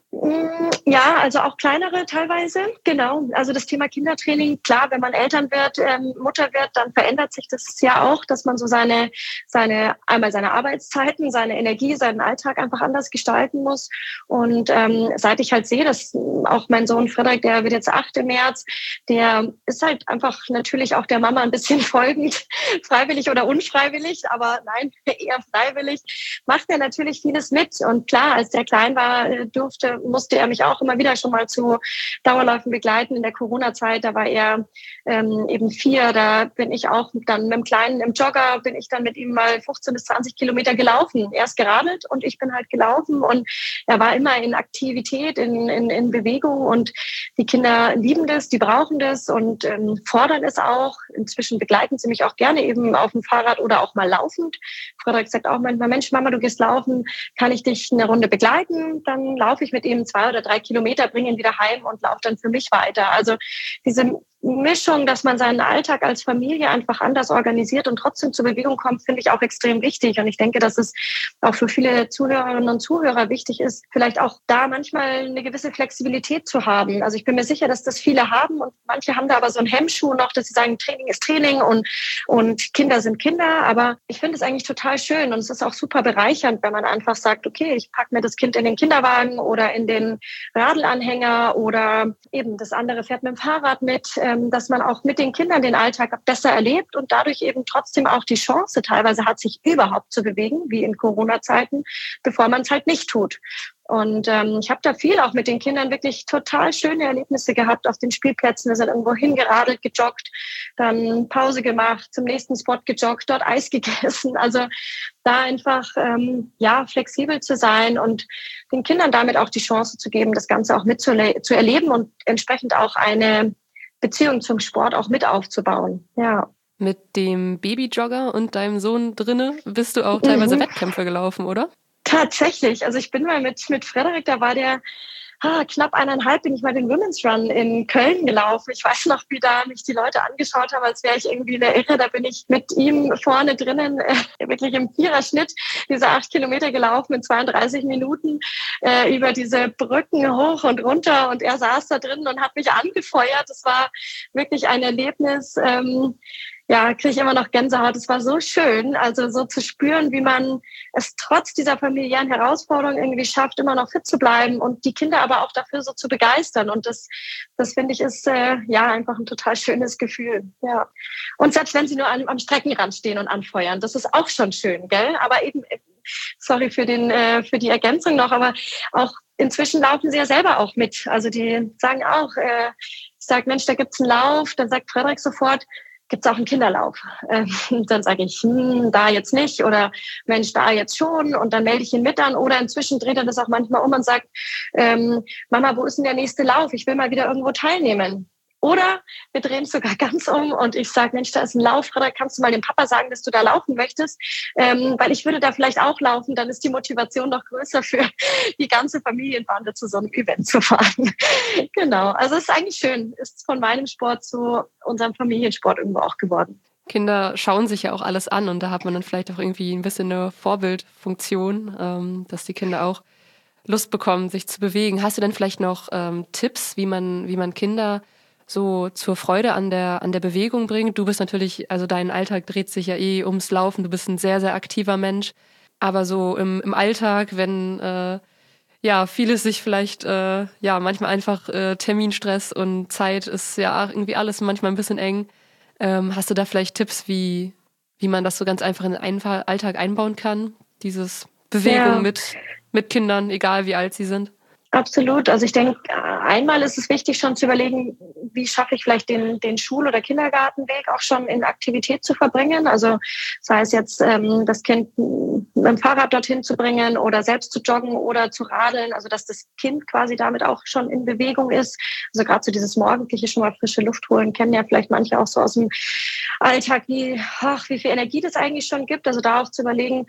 Ja, also auch kleinere teilweise, genau. Also das Thema Kindertraining, klar, wenn man Eltern wird, ähm, Mutter wird, dann verändert sich das ja auch, dass man so seine, seine, einmal seine Arbeitszeiten, seine Energie, seinen Alltag einfach anders gestalten muss. Und ähm, seit ich halt sehe, dass auch mein Sohn Frederik, der wird jetzt acht im März, der ist halt einfach natürlich auch der Mama ein bisschen folgend, freiwillig oder unfreiwillig, aber nein, eher freiwillig, macht er natürlich vieles mit. Und klar, als der klein war, durfte, musste er mich auch immer wieder schon mal zu Dauerläufen begleiten. In der Corona-Zeit, da war er ähm, eben vier, da bin ich auch dann mit dem Kleinen im Jogger, bin ich dann mit ihm mal fünfzehn bis zwanzig Kilometer gelaufen. Er ist geradelt und ich bin halt gelaufen und er war immer in Aktivität, in, in, in Bewegung und die Kinder lieben das, die brauchen das und ähm, fordern es auch. Inzwischen begleiten sie mich auch gerne eben auf dem Fahrrad oder auch mal laufend. Frederik sagt auch manchmal, Mensch, Mama, du gehst laufen, kann ich dich eine Runde begleiten? Dann laufe ich mit ihm zwei oder drei Kilometer, bringe ihn wieder heim und laufe dann für mich weiter. Also diese Mischung, dass man seinen Alltag als Familie einfach anders organisiert und trotzdem zur Bewegung kommt, finde ich auch extrem wichtig. Und ich denke, dass es auch für viele Zuhörerinnen und Zuhörer wichtig ist, vielleicht auch da manchmal eine gewisse Flexibilität zu haben. Also ich bin mir sicher, dass das viele haben und manche haben da aber so einen Hemmschuh noch, dass sie sagen, Training ist Training und, und Kinder sind Kinder. Aber ich finde es eigentlich total schön und es ist auch super bereichernd, wenn man einfach sagt, okay, ich packe mir das Kind in den Kinderwagen oder in den Radlanhänger oder eben das andere fährt mit dem Fahrrad mit, dass man auch mit den Kindern den Alltag besser erlebt und dadurch eben trotzdem auch die Chance teilweise hat, sich überhaupt zu bewegen, wie in Corona-Zeiten, bevor man es halt nicht tut. Und ähm, ich habe da viel auch mit den Kindern wirklich total schöne Erlebnisse gehabt auf den Spielplätzen. Wir sind irgendwo hingeradelt, gejoggt, dann Pause gemacht, zum nächsten Spot gejoggt, dort Eis gegessen. Also da einfach ähm, ja flexibel zu sein und den Kindern damit auch die Chance zu geben, das Ganze auch mit zu, zu erleben und entsprechend auch eine Beziehung zum Sport auch mit aufzubauen. Ja. Mit dem Babyjogger und deinem Sohn drinne bist du auch teilweise mhm. Wettkämpfe gelaufen, oder? Tatsächlich. Also ich bin mal mit, mit Frederik, da war der ah, knapp eineinhalb, bin ich mal den Women's Run in Köln gelaufen. Ich weiß noch, wie da mich die Leute angeschaut haben, als wäre ich irgendwie eine Irre. Da bin ich mit ihm vorne drinnen, äh, wirklich im Viererschnitt, diese acht Kilometer gelaufen in zweiunddreißig Minuten äh, über diese Brücken hoch und runter. Und er saß da drin und hat mich angefeuert. Das war wirklich ein Erlebnis. Ähm, Ja, kriege ich immer noch Gänsehaut. Es war so schön, also so zu spüren, wie man es trotz dieser familiären Herausforderung irgendwie schafft, immer noch fit zu bleiben und die Kinder aber auch dafür so zu begeistern. Und das, das finde ich, ist äh, ja einfach ein total schönes Gefühl. Ja. Und selbst wenn sie nur am, am Streckenrand stehen und anfeuern, das ist auch schon schön, gell? Aber eben, sorry für den äh, für die Ergänzung noch, aber auch inzwischen laufen sie ja selber auch mit. Also die sagen auch, äh, ich sage, Mensch, da gibt's einen Lauf. Dann sagt Frederik sofort, gibt es auch einen Kinderlauf? Ähm, dann sage ich, hm, da jetzt nicht oder Mensch, da jetzt schon und dann melde ich ihn mit an oder inzwischen dreht er das auch manchmal um und sagt, ähm, Mama, wo ist denn der nächste Lauf? Ich will mal wieder irgendwo teilnehmen. Oder wir drehen es sogar ganz um und ich sage, Mensch, da ist ein Lauf, Frederik, kannst du mal dem Papa sagen, dass du da laufen möchtest? Ähm, weil ich würde da vielleicht auch laufen, dann ist die Motivation noch größer für die ganze Familienbande zu so einem Event zu fahren. Genau, also es ist eigentlich schön, ist von meinem Sport zu unserem Familiensport irgendwo auch geworden. Kinder schauen sich ja auch alles an und da hat man dann vielleicht auch irgendwie ein bisschen eine Vorbildfunktion, ähm, dass die Kinder auch Lust bekommen, sich zu bewegen. Hast du denn vielleicht noch ähm, Tipps, wie man, wie man Kinder so zur Freude an der, an der Bewegung bringt? Du bist natürlich, also dein Alltag dreht sich ja eh ums Laufen, du bist ein sehr, sehr aktiver Mensch, aber so im, im Alltag, wenn äh, ja vieles sich vielleicht, äh, ja manchmal einfach äh, Terminstress und Zeit ist ja irgendwie alles manchmal ein bisschen eng. Ähm, hast du da vielleicht Tipps, wie, wie man das so ganz einfach in den Alltag einbauen kann? Dieses Bewegung ja. mit, mit Kindern, egal wie alt sie sind? Absolut. Also ich denke, einmal ist es wichtig, schon zu überlegen, wie schaffe ich vielleicht den, den Schul- oder Kindergartenweg auch schon in Aktivität zu verbringen. Also sei es jetzt, ähm, das Kind mit dem Fahrrad dorthin zu bringen oder selbst zu joggen oder zu radeln. Also dass das Kind quasi damit auch schon in Bewegung ist. Also gerade so dieses morgendliche schon mal frische Luft holen, kennen ja vielleicht manche auch so aus dem Alltag, wie, ach, wie viel Energie das eigentlich schon gibt. Also da auch zu überlegen,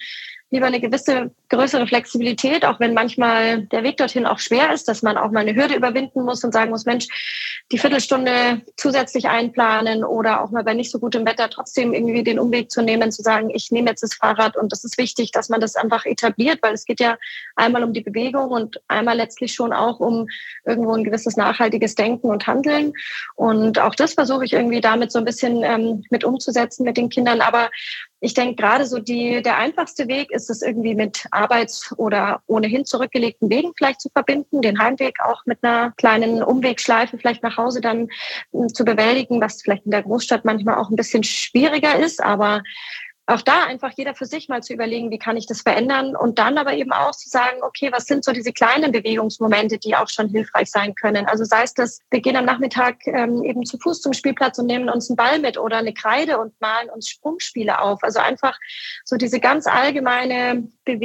lieber eine gewisse größere Flexibilität, auch wenn manchmal der Weg dorthin auch schwer ist, dass man auch mal eine Hürde überwinden muss und sagen muss, Mensch, die Viertelstunde zusätzlich einplanen oder auch mal bei nicht so gutem Wetter trotzdem irgendwie den Umweg zu nehmen, zu sagen, ich nehme jetzt das Fahrrad. Und das ist wichtig, dass man das einfach etabliert, weil es geht ja einmal um die Bewegung und einmal letztlich schon auch um irgendwo ein gewisses nachhaltiges Denken und Handeln. Und auch das versuche ich irgendwie damit so ein bisschen ähm, mit umzusetzen mit den Kindern. Aber ich denke, gerade so die, der einfachste Weg ist es irgendwie mit Arbeits- oder ohnehin zurückgelegten Wegen vielleicht zu verbinden, den Heimweg auch mit einer kleinen Umwegschleife vielleicht nach Hause dann äh, zu bewältigen, was vielleicht in der Großstadt manchmal auch ein bisschen schwieriger ist, aber auch da einfach jeder für sich mal zu überlegen, wie kann ich das verändern und dann aber eben auch zu sagen, okay, was sind so diese kleinen Bewegungsmomente, die auch schon hilfreich sein können. Also sei es das, wir gehen am Nachmittag ähm, eben zu Fuß zum Spielplatz und nehmen uns einen Ball mit oder eine Kreide und malen uns Sprungspiele auf. Also einfach so diese ganz allgemeine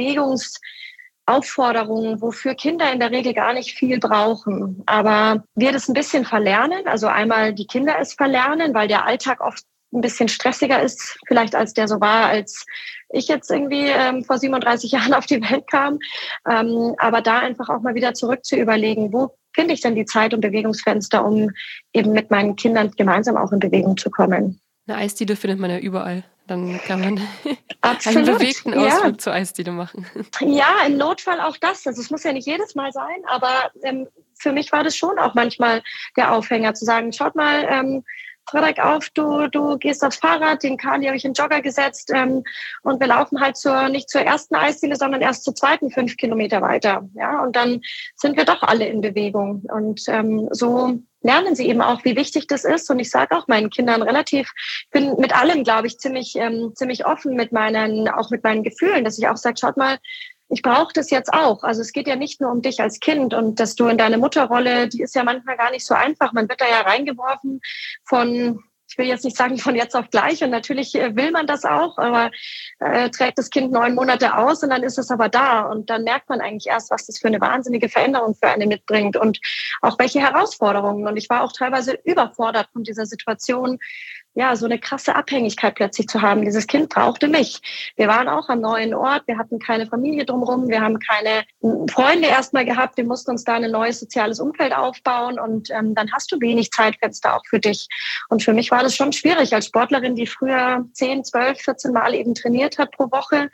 Bewegungsaufforderung, wofür Kinder in der Regel gar nicht viel brauchen. Aber wir das ein bisschen verlernen, also einmal die Kinder es verlernen, weil der Alltag oft ein bisschen stressiger ist, vielleicht als der so war, als ich jetzt irgendwie ähm, vor siebenunddreißig Jahren auf die Welt kam. Ähm, aber da einfach auch mal wieder zurück zu überlegen, wo finde ich denn die Zeit und Bewegungsfenster, um eben mit meinen Kindern gemeinsam auch in Bewegung zu kommen. Eine Eisdiele findet man ja überall. Dann kann man Absolut, einen bewegten ja. Ausflug zur Eisdiele machen. Ja, im Notfall auch das. Also es muss ja nicht jedes Mal sein, aber ähm, für mich war das schon auch manchmal der Aufhänger, zu sagen, schaut mal, ähm, Frederik auf, du, du gehst aufs Fahrrad, den Kali habe ich in den Jogger gesetzt ähm, und wir laufen halt zur, nicht zur ersten Eisdiele, sondern erst zur zweiten fünf Kilometer weiter. Ja, und dann sind wir doch alle in Bewegung. Und ähm, so lernen sie eben auch, wie wichtig das ist. Und ich sage auch meinen Kindern relativ, ich bin mit allem, glaube ich, ziemlich, ähm, ziemlich offen mit meinen, auch mit meinen Gefühlen, dass ich auch sage, schaut mal, ich brauche das jetzt auch. Also es geht ja nicht nur um dich als Kind und dass du in deine Mutterrolle, die ist ja manchmal gar nicht so einfach. Man wird da ja reingeworfen von, ich will jetzt nicht sagen von jetzt auf gleich und natürlich will man das auch, aber äh, trägt das Kind neun Monate aus und dann ist es aber da und dann merkt man eigentlich erst, was das für eine wahnsinnige Veränderung für eine mitbringt und auch welche Herausforderungen. Und ich war auch teilweise überfordert von dieser Situation, ja, so eine krasse Abhängigkeit plötzlich zu haben. Dieses Kind brauchte mich. Wir waren auch am neuen Ort, wir hatten keine Familie drumherum, wir haben keine Freunde erstmal gehabt, wir mussten uns da ein neues soziales Umfeld aufbauen und ähm, dann hast du wenig Zeitfenster auch für dich. Und für mich war das schon schwierig als Sportlerin, die früher zehn, zwölf, vierzehn Mal eben trainiert hat pro Woche,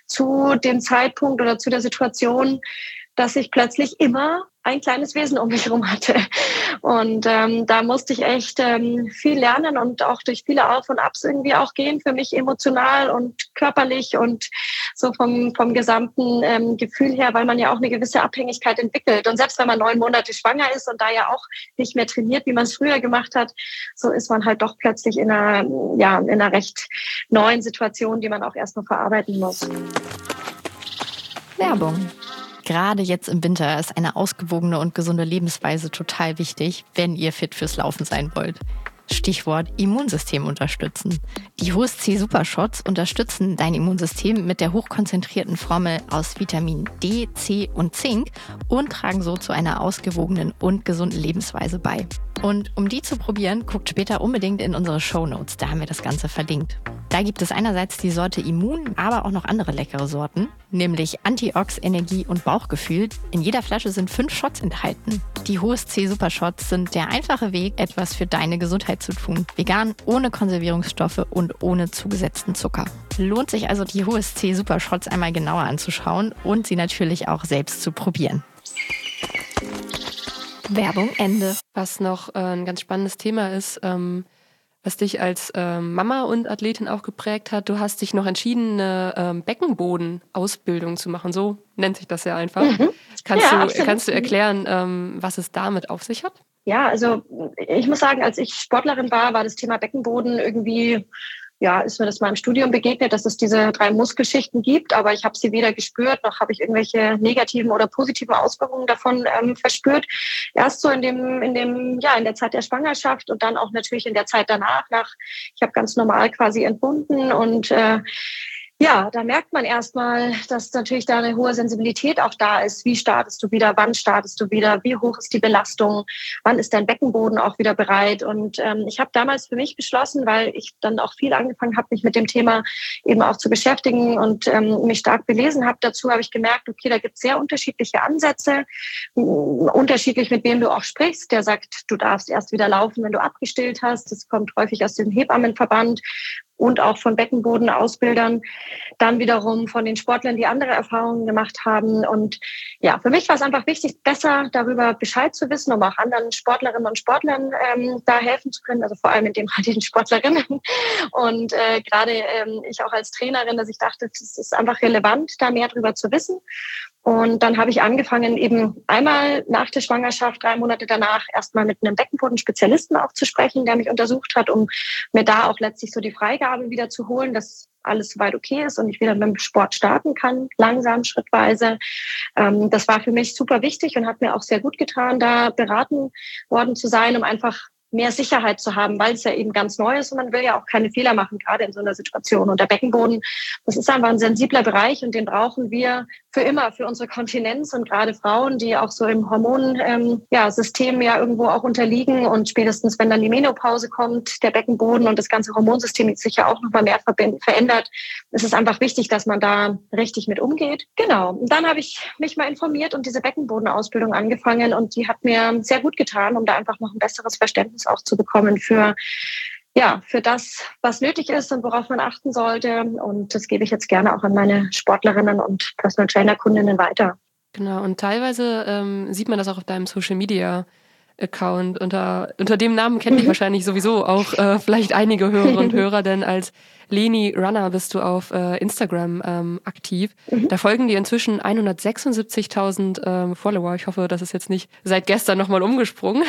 zu dem Zeitpunkt oder zu der Situation, dass ich plötzlich immer ein kleines Wesen um mich herum hatte. Und ähm, da musste ich echt ähm, viel lernen und auch durch viele Auf und Abs irgendwie auch gehen, für mich emotional und körperlich und so vom, vom gesamten ähm, Gefühl her, weil man ja auch eine gewisse Abhängigkeit entwickelt. Und selbst wenn man neun Monate schwanger ist und da ja auch nicht mehr trainiert, wie man es früher gemacht hat, so ist man halt doch plötzlich in einer, ja, in einer recht neuen Situation, die man auch erst noch verarbeiten muss. Werbung. Gerade jetzt im Winter ist eine ausgewogene und gesunde Lebensweise total wichtig, wenn ihr fit fürs Laufen sein wollt. Stichwort Immunsystem unterstützen. Die H U S C Supershots unterstützen dein Immunsystem mit der hochkonzentrierten Formel aus Vitamin D, C und Zink und tragen so zu einer ausgewogenen und gesunden Lebensweise bei. Und um die zu probieren, guckt später unbedingt in unsere Shownotes, da haben wir das Ganze verlinkt. Da gibt es einerseits die Sorte Immun, aber auch noch andere leckere Sorten, nämlich Antiox, Energie und Bauchgefühl. In jeder Flasche sind fünf Shots enthalten. Die H U S C Supershots sind der einfache Weg, etwas für deine Gesundheit zu tun. Vegan, ohne Konservierungsstoffe und ohne zugesetzten Zucker. Lohnt sich also, die H U S C Supershots einmal genauer anzuschauen und sie natürlich auch selbst zu probieren. Werbung Ende. Was noch äh, ein ganz spannendes Thema ist, ähm, was dich als ähm, Mama und Athletin auch geprägt hat. Du hast dich noch entschieden, eine ähm, Beckenbodenausbildung zu machen. So nennt sich das ja einfach. Mhm. Kannst, ja, du, kannst du erklären, ähm, was es damit auf sich hat? Ja, also ich muss sagen, als ich Sportlerin war, war das Thema Beckenboden irgendwie, ja, ist mir das mal im Studium begegnet, dass es diese drei Muskelschichten gibt, aber ich habe sie weder gespürt, noch habe ich irgendwelche negativen oder positiven Auswirkungen davon ähm, verspürt. Erst so in dem, in dem, ja, in der Zeit der Schwangerschaft und dann auch natürlich in der Zeit danach, nach, ich habe ganz normal quasi entbunden und äh, Ja, da merkt man erstmal, dass natürlich da eine hohe Sensibilität auch da ist. Wie startest du wieder? Wann startest du wieder? Wie hoch ist die Belastung? Wann ist dein Beckenboden auch wieder bereit? Und ähm, ich habe damals für mich beschlossen, weil ich dann auch viel angefangen habe, mich mit dem Thema eben auch zu beschäftigen und ähm, mich stark belesen habe. Dazu habe ich gemerkt, okay, da gibt es sehr unterschiedliche Ansätze, unterschiedlich mit wem du auch sprichst. Der sagt, du darfst erst wieder laufen, wenn du abgestillt hast. Das kommt häufig aus dem Hebammenverband und auch von Beckenbodenausbildern, dann wiederum von den Sportlern, die andere Erfahrungen gemacht haben. Und ja, für mich war es einfach wichtig, besser darüber Bescheid zu wissen, um auch anderen Sportlerinnen und Sportlern ähm, da helfen zu können, also vor allem in dem Fall den Sportlerinnen. Und äh, gerade ähm, ich auch als Trainerin, dass ich dachte, es ist einfach relevant, da mehr darüber zu wissen. Und dann habe ich angefangen, eben einmal nach der Schwangerschaft, drei Monate danach, erstmal mit einem Beckenbodenspezialisten auch zu sprechen, der mich untersucht hat, um mir da auch letztlich so die Freigabe wieder zu holen, dass alles soweit okay ist und ich wieder mit dem Sport starten kann, langsam, schrittweise. Ähm, das war für mich super wichtig und hat mir auch sehr gut getan, da beraten worden zu sein, um einfach mehr Sicherheit zu haben, weil es ja eben ganz neu ist und man will ja auch keine Fehler machen, gerade in so einer Situation. Und der Beckenboden, das ist einfach ein sensibler Bereich und den brauchen wir für immer, für unsere Kontinenz und gerade Frauen, die auch so im Hormonsystem ähm, ja, System ja irgendwo auch unterliegen und spätestens, wenn dann die Menopause kommt, der Beckenboden und das ganze Hormonsystem sich ja auch nochmal mehr verändert, ist es einfach wichtig, dass man da richtig mit umgeht. Genau. Und dann habe ich mich mal informiert und diese Beckenbodenausbildung angefangen und die hat mir sehr gut getan, um da einfach noch ein besseres Verständnis auch zu bekommen für ja, für das, was nötig ist und worauf man achten sollte. Und das gebe ich jetzt gerne auch an meine Sportlerinnen und Personal Trainer Kundinnen weiter. Genau, und teilweise ähm, sieht man das auch auf deinem Social Media Account. Unter, unter dem Namen kennt dich wahrscheinlich sowieso auch äh, vielleicht einige Hörerinnen und Hörer, denn als Leni Runner bist du auf äh, Instagram ähm, aktiv. Da folgen dir inzwischen hundertsechsundsiebzigtausend ähm, Follower. Ich hoffe, das ist jetzt nicht seit gestern nochmal umgesprungen,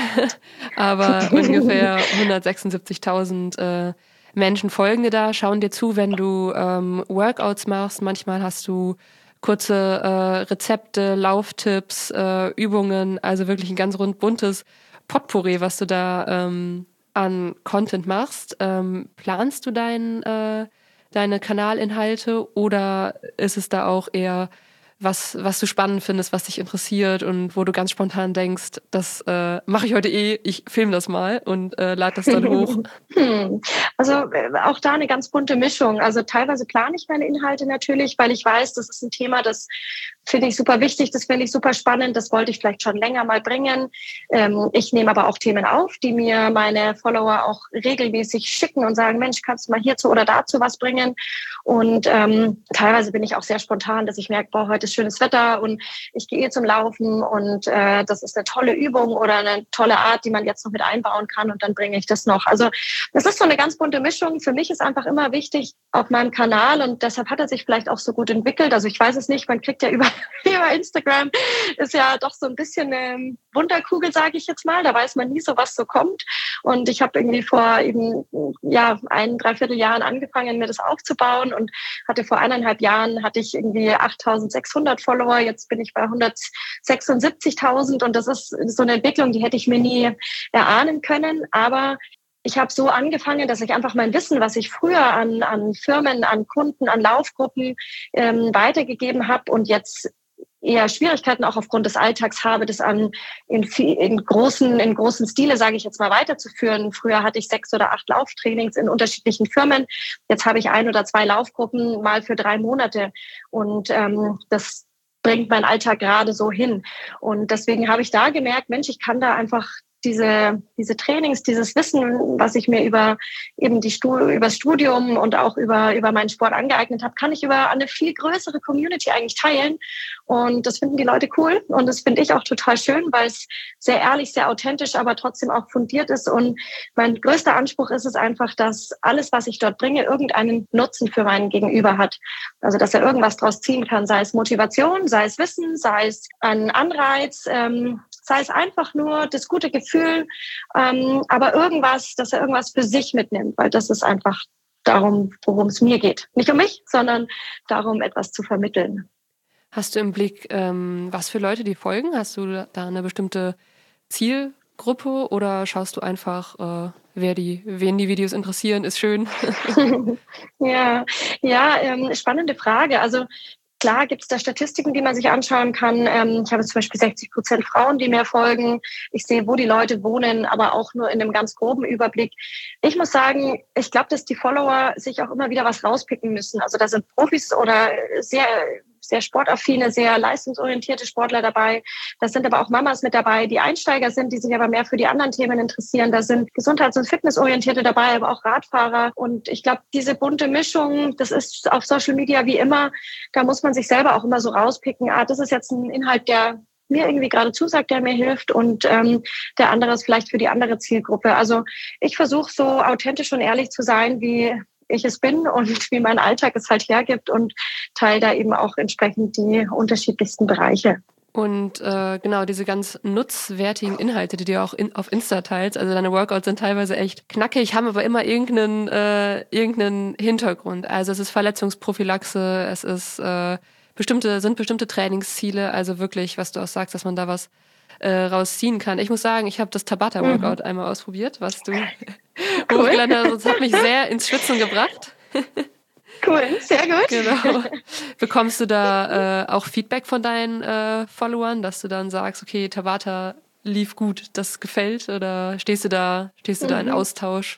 aber ungefähr hundertsechsundsiebzigtausend äh, Menschen folgen dir da, schauen dir zu, wenn du ähm, Workouts machst. Manchmal hast du kurze äh, Rezepte, Lauftipps, äh, Übungen, also wirklich ein ganz rund buntes Potpourri, was du da ähm, an Content machst. Ähm, planst du dein, äh, deine Kanalinhalte oder ist es da auch eher was, was du spannend findest, was dich interessiert und wo du ganz spontan denkst, das äh, mache ich heute eh, ich filme das mal und äh, lade das dann hoch? Hm. Also äh, auch da eine ganz bunte Mischung. Also teilweise plane ich meine Inhalte natürlich, weil ich weiß, das ist ein Thema, das finde ich super wichtig, das finde ich super spannend, das wollte ich vielleicht schon länger mal bringen. Ähm, ich nehme aber auch Themen auf, die mir meine Follower auch regelmäßig schicken und sagen, Mensch, kannst du mal hierzu oder dazu was bringen? Und ähm, teilweise bin ich auch sehr spontan, dass ich merke, boah, heute ist schönes Wetter und ich gehe zum Laufen und äh, das ist eine tolle Übung oder eine tolle Art, die man jetzt noch mit einbauen kann und dann bringe ich das noch. Also das ist so eine ganz bunte Mischung. Für mich ist einfach immer wichtig auf meinem Kanal und deshalb hat er sich vielleicht auch so gut entwickelt. Also ich weiß es nicht, man kriegt ja über, über Instagram, ist ja doch so ein bisschen eine Wunderkugel, sage ich jetzt mal. Da weiß man nie so, was so kommt. Und ich habe irgendwie vor eben ja ein, dreiviertel Jahren angefangen, mir das aufzubauen und hatte vor eineinhalb Jahren hatte ich irgendwie achttausendsechshundert Follower. Jetzt bin ich bei hundertsechsundsiebzigtausend und das ist so eine Entwicklung, die hätte ich mir nie erahnen können. Aber ich habe so angefangen, dass ich einfach mein Wissen, was ich früher an, an Firmen, an Kunden, an Laufgruppen ähm, weitergegeben habe und jetzt eher Schwierigkeiten auch aufgrund des Alltags habe, das an in, in großen in großen Stile, sage ich jetzt mal, weiterzuführen. Früher hatte ich sechs oder acht Lauftrainings in unterschiedlichen Firmen. Jetzt habe ich ein oder zwei Laufgruppen mal für drei Monate und ähm, das bringt mein Alltag gerade so hin. Und deswegen habe ich da gemerkt, Mensch, ich kann da einfach diese, diese Trainings, dieses Wissen, was ich mir über eben die Stu- über das Studium und auch über, über meinen Sport angeeignet habe, kann ich über eine viel größere Community eigentlich teilen. Und das finden die Leute cool. Und das finde ich auch total schön, weil es sehr ehrlich, sehr authentisch, aber trotzdem auch fundiert ist. Und mein größter Anspruch ist es einfach, dass alles, was ich dort bringe, irgendeinen Nutzen für meinen Gegenüber hat. Also, dass er irgendwas draus ziehen kann, sei es Motivation, sei es Wissen, sei es ein Anreiz, ähm, sei es einfach nur das gute Gefühl, ähm, aber irgendwas, dass er irgendwas für sich mitnimmt, weil das ist einfach darum, worum es mir geht. Nicht um mich, sondern darum, etwas zu vermitteln. Hast du im Blick, ähm, was für Leute die folgen? Hast du da eine bestimmte Ziel, Zielgruppe oder schaust du einfach, äh, wer die, wen die Videos interessieren, ist schön? ja, ja, ähm, spannende Frage. Also klar gibt es da Statistiken, die man sich anschauen kann. Ähm, ich habe zum Beispiel sechzig Prozent Frauen, die mir folgen. Ich sehe, wo die Leute wohnen, aber auch nur in einem ganz groben Überblick. Ich muss sagen, ich glaube, dass die Follower sich auch immer wieder was rauspicken müssen. Also da sind Profis oder sehr sehr sportaffine, sehr leistungsorientierte Sportler dabei. Da sind aber auch Mamas mit dabei, die Einsteiger sind, die sich aber mehr für die anderen Themen interessieren. Da sind Gesundheits- und Fitnessorientierte dabei, aber auch Radfahrer. Und ich glaube, diese bunte Mischung, das ist auf Social Media wie immer, da muss man sich selber auch immer so rauspicken, ah, das ist jetzt ein Inhalt, der mir irgendwie gerade zusagt, der mir hilft und ähm, der andere ist vielleicht für die andere Zielgruppe. Also ich versuche so authentisch und ehrlich zu sein, wie ich es bin und wie mein Alltag es halt hergibt und teile da eben auch entsprechend die unterschiedlichsten Bereiche. Und äh, genau, diese ganz nutzwertigen Inhalte, die du auch in, auf Insta teilst, also deine Workouts sind teilweise echt knackig, haben aber immer irgendeinen, äh, irgendeinen Hintergrund. Also es ist Verletzungsprophylaxe, es ist äh, bestimmte, sind bestimmte Trainingsziele, also wirklich, was du auch sagst, dass man da was äh, rausziehen kann. Ich muss sagen, ich habe das Tabata-Workout mhm. einmal ausprobiert, was du cool. hochgeladen hast. Das hat mich sehr ins Schwitzen gebracht. Cool, sehr gut. Genau. Bekommst du da äh, auch Feedback von deinen äh, Followern, dass du dann sagst, okay, Tabata lief gut, das gefällt, oder stehst du da, stehst du mhm. da in Austausch?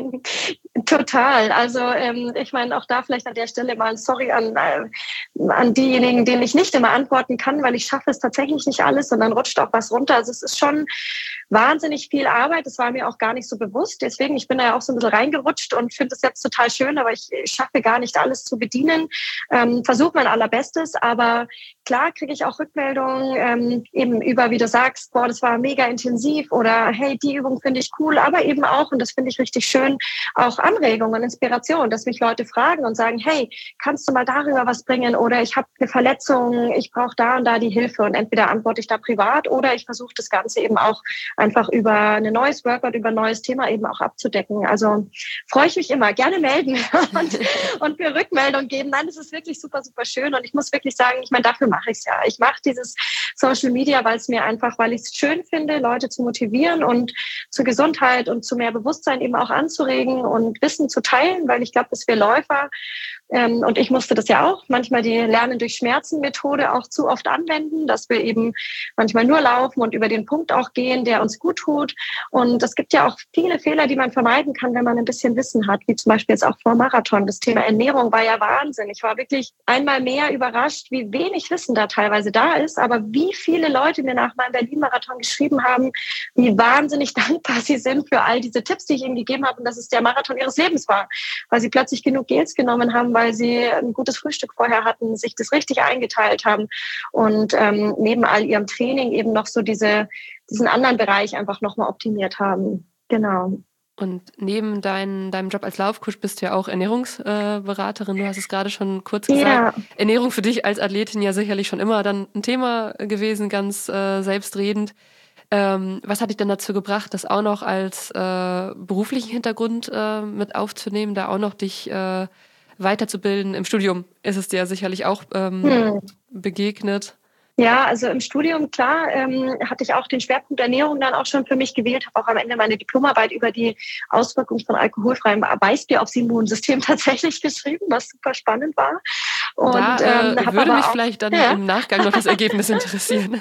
Total. Also ähm, ich meine, auch da vielleicht an der Stelle mal ein Sorry an, äh, an diejenigen, denen ich nicht immer antworten kann, weil ich schaffe es tatsächlich nicht alles und dann rutscht auch was runter. Also es ist schon wahnsinnig viel Arbeit. Das war mir auch gar nicht so bewusst. Deswegen, ich bin da ja auch so ein bisschen reingerutscht und finde es jetzt total schön, aber ich, ich schaffe gar nicht alles zu bedienen. Ähm, Versuche mein Allerbestes, aber klar kriege ich auch Rückmeldungen ähm, eben über, wie du sagst, boah, das war mega intensiv oder hey, die Übung finde ich cool, aber eben auch, und das finde ich richtig schön, auch Anregungen, Inspiration, dass mich Leute fragen und sagen, hey, kannst du mal darüber was bringen oder ich habe eine Verletzung, ich brauche da und da die Hilfe und entweder antworte ich da privat oder ich versuche das Ganze eben auch einfach über ein neues Workout, über ein neues Thema eben auch abzudecken. Also freue ich mich immer, gerne melden und, und mir Rückmeldung geben. Nein, das ist wirklich super, super schön und ich muss wirklich sagen, ich meine, dafür mache ich es ja. Ich mache dieses Social Media, weil es mir einfach, weil ich es schön finde, Leute zu motivieren und zur Gesundheit und zu mehr Bewusstsein eben auch anzuregen und Wissen zu teilen, weil ich glaube, dass wir Läufer, ähm, und ich musste das ja auch, manchmal die Lernen durch Schmerzen Methode auch zu oft anwenden, dass wir eben manchmal nur laufen und über den Punkt auch gehen, der uns gut tut. Und es gibt ja auch viele Fehler, die man vermeiden kann, wenn man ein bisschen Wissen hat, wie zum Beispiel jetzt auch vor Marathon. Das Thema Ernährung war ja Wahnsinn. Ich war wirklich einmal mehr überrascht, wie wenig Wissen da teilweise da ist, aber wie viele Leute mir nach meinem Berlin-Marathon geschrieben haben, wie wahnsinnig dankbar sie sind für all diese Tipps, die ich ihnen gegeben habe und dass es der Marathon ihres Lebens war, weil sie plötzlich genug Gels genommen haben, weil sie ein gutes Frühstück vorher hatten, sich das richtig eingeteilt haben und ähm, neben all ihrem Training eben noch so diese, diesen anderen Bereich einfach nochmal optimiert haben. Genau. Und neben dein, deinem Job als Laufcoach bist du ja auch Ernährungsberaterin. Du hast es gerade schon kurz gesagt. Ja. Ernährung für dich als Athletin ja sicherlich schon immer dann ein Thema gewesen, ganz äh, selbstredend. Ähm, was hat dich denn dazu gebracht, das auch noch als äh, beruflichen Hintergrund äh, mit aufzunehmen, da auch noch dich äh, weiterzubilden? Im Studium ist es dir sicherlich auch ähm, hm. begegnet. Ja, also im Studium, klar, ähm, hatte ich auch den Schwerpunkt Ernährung dann auch schon für mich gewählt, habe auch am Ende meine Diplomarbeit über die Auswirkungen von alkoholfreiem Weißbier aufs Immunsystem tatsächlich geschrieben, was super spannend war. Und da äh, ähm, würde mich auch, vielleicht dann ja. im Nachgang noch das Ergebnis interessieren.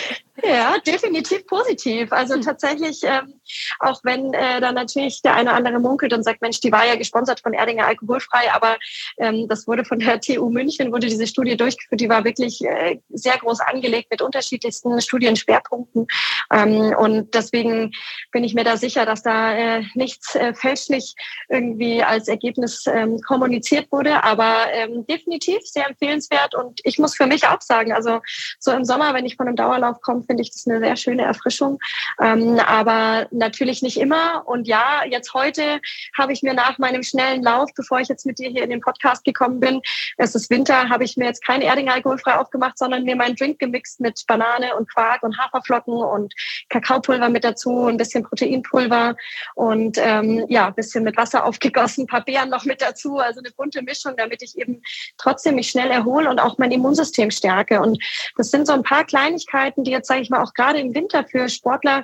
Ja, definitiv positiv. Also hm. tatsächlich, ähm, auch wenn äh, dann natürlich der eine oder andere munkelt und sagt, Mensch, die war ja gesponsert von Erdinger alkoholfrei, aber ähm, das wurde von der T U München, wurde diese Studie durchgeführt, die war wirklich äh, sehr groß angelegt mit unterschiedlichsten Studienschwerpunkten. Ähm, und deswegen bin ich mir da sicher, dass da äh, nichts äh, fälschlich irgendwie als Ergebnis ähm, kommuniziert wurde, aber ähm, definitiv sehr empfehlenswert. Und ich muss für mich auch sagen, also so im Sommer, wenn ich von einem Dauerlauf komme, finde ich das eine sehr schöne Erfrischung. Ähm, aber natürlich nicht immer. Und ja, jetzt heute habe ich mir nach meinem schnellen Lauf, bevor ich jetzt mit dir hier in den Podcast gekommen bin, es ist Winter, habe ich mir jetzt kein Erdinger alkoholfrei aufgemacht, sondern mir meinen Drink gemixt mit Banane und Quark und Haferflocken und Kakaopulver mit dazu, ein bisschen Proteinpulver und ähm, ja, ein bisschen mit Wasser aufgegossen, ein paar Beeren noch mit dazu, also eine bunte Mischung, damit ich eben trotzdem mich schnell erhole und auch mein Immunsystem stärke. Und das sind so ein paar Kleinigkeiten, die jetzt, sage ich mal, auch gerade im Winter für Sportler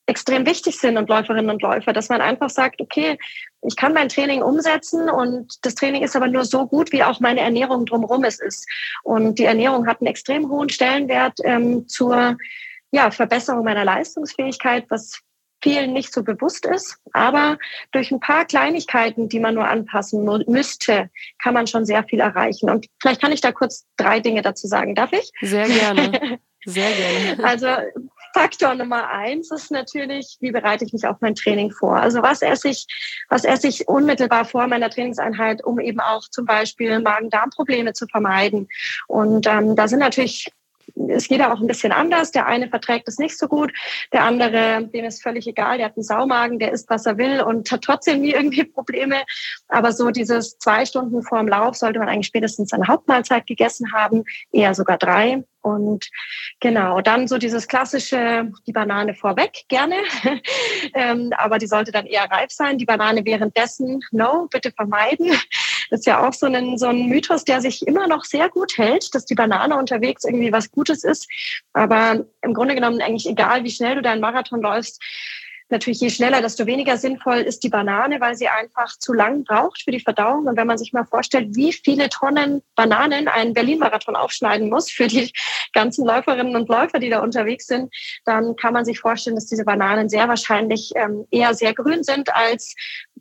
extrem wichtig sind und Läuferinnen und Läufer, dass man einfach sagt, okay, ich kann mein Training umsetzen und das Training ist aber nur so gut, wie auch meine Ernährung drumherum es ist. Und die Ernährung hat einen extrem hohen Stellenwert ähm, zur ja, Verbesserung meiner Leistungsfähigkeit, was vielen nicht so bewusst ist. Aber durch ein paar Kleinigkeiten, die man nur anpassen mu- müsste, kann man schon sehr viel erreichen. Und vielleicht kann ich da kurz drei Dinge dazu sagen. Darf ich? Sehr gerne. Sehr gerne. Also Faktor Nummer eins ist natürlich, wie bereite ich mich auf mein Training vor? Also was esse ich, was esse ich unmittelbar vor meiner Trainingseinheit, um eben auch zum Beispiel Magen-Darm-Probleme zu vermeiden? Und ähm, da sind natürlich ist jeder auch ein bisschen anders. Der eine verträgt es nicht so gut, der andere, dem ist völlig egal, der hat einen Saumagen, der isst, was er will und hat trotzdem nie irgendwie Probleme. Aber so dieses zwei Stunden vor dem Lauf sollte man eigentlich spätestens eine Hauptmahlzeit gegessen haben, eher sogar drei. Und genau, dann so dieses klassische, die Banane vorweg, gerne, ähm, aber die sollte dann eher reif sein. Die Banane währenddessen, no, bitte vermeiden. Das ist ja auch so ein, so ein Mythos, der sich immer noch sehr gut hält, dass die Banane unterwegs irgendwie was Gutes ist. Aber im Grunde genommen eigentlich egal, wie schnell du deinen Marathon läufst, natürlich je schneller, desto weniger sinnvoll ist die Banane, weil sie einfach zu lang braucht für die Verdauung. Und wenn man sich mal vorstellt, wie viele Tonnen Bananen ein Berlin-Marathon aufschneiden muss für die ganzen Läuferinnen und Läufer, die da unterwegs sind, dann kann man sich vorstellen, dass diese Bananen sehr wahrscheinlich ähm, eher sehr grün sind als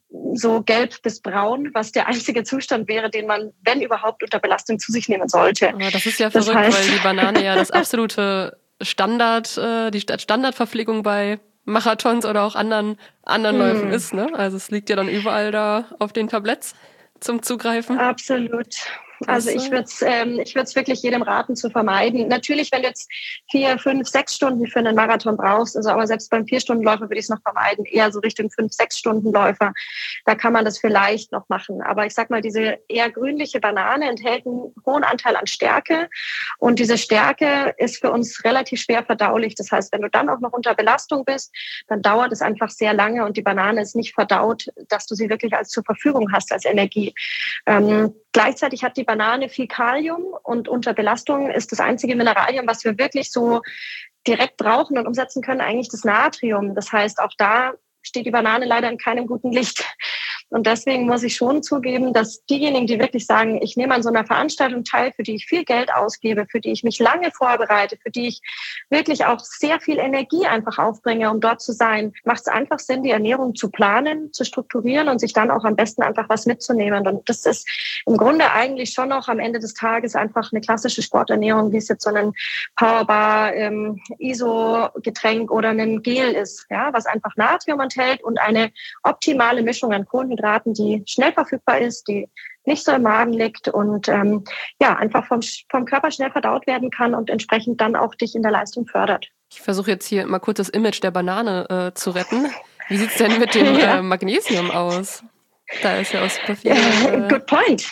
so gelb bis braun, was der einzige Zustand wäre, den man, wenn überhaupt, unter Belastung zu sich nehmen sollte. Aber das ist ja Das verrückt, heißt, weil die Banane ja das absolute Standard, äh, die Standardverpflegung bei Marathons oder auch anderen anderen hm. Läufen ist, ne? Also es liegt ja dann überall da auf den Tabletts zum Zugreifen. Absolut. Also ich würde es ähm, ich würde es wirklich jedem raten zu vermeiden. Natürlich, wenn du jetzt vier, fünf, sechs Stunden für einen Marathon brauchst, also aber selbst beim Vier-Stunden-Läufer würde ich es noch vermeiden, eher so Richtung fünf, sechs Stunden Läufer. Da kann man das vielleicht noch machen. Aber ich sag mal, diese eher grünliche Banane enthält einen hohen Anteil an Stärke und diese Stärke ist für uns relativ schwer verdaulich. Das heißt, wenn du dann auch noch unter Belastung bist, dann dauert es einfach sehr lange und die Banane ist nicht verdaut, dass du sie wirklich als zur Verfügung hast als Energie. Ähm, Gleichzeitig hat die Banane viel Kalium und unter Belastung ist das einzige Mineralium, was wir wirklich so direkt brauchen und umsetzen können, eigentlich das Natrium. Das heißt, auch da steht die Banane leider in keinem guten Licht. Und deswegen muss ich schon zugeben, dass diejenigen, die wirklich sagen, ich nehme an so einer Veranstaltung teil, für die ich viel Geld ausgebe, für die ich mich lange vorbereite, für die ich wirklich auch sehr viel Energie einfach aufbringe, um dort zu sein, macht es einfach Sinn, die Ernährung zu planen, zu strukturieren und sich dann auch am besten einfach was mitzunehmen. Und das ist im Grunde eigentlich schon noch am Ende des Tages einfach eine klassische Sporternährung, wie es jetzt so ein Powerbar, ähm, I S O-Getränk oder ein Gel ist, ja, was einfach Natrium enthält und eine optimale Mischung an Kohlenhydraten, die schnell verfügbar ist, die nicht so im Magen liegt und ähm, ja einfach vom, vom Körper schnell verdaut werden kann und entsprechend dann auch dich in der Leistung fördert. Ich versuche jetzt hier mal kurz das Image der Banane äh, zu retten. Wie sieht's denn mit dem ja. äh, Magnesium aus? Da ist ja auch super viel. Äh Good point.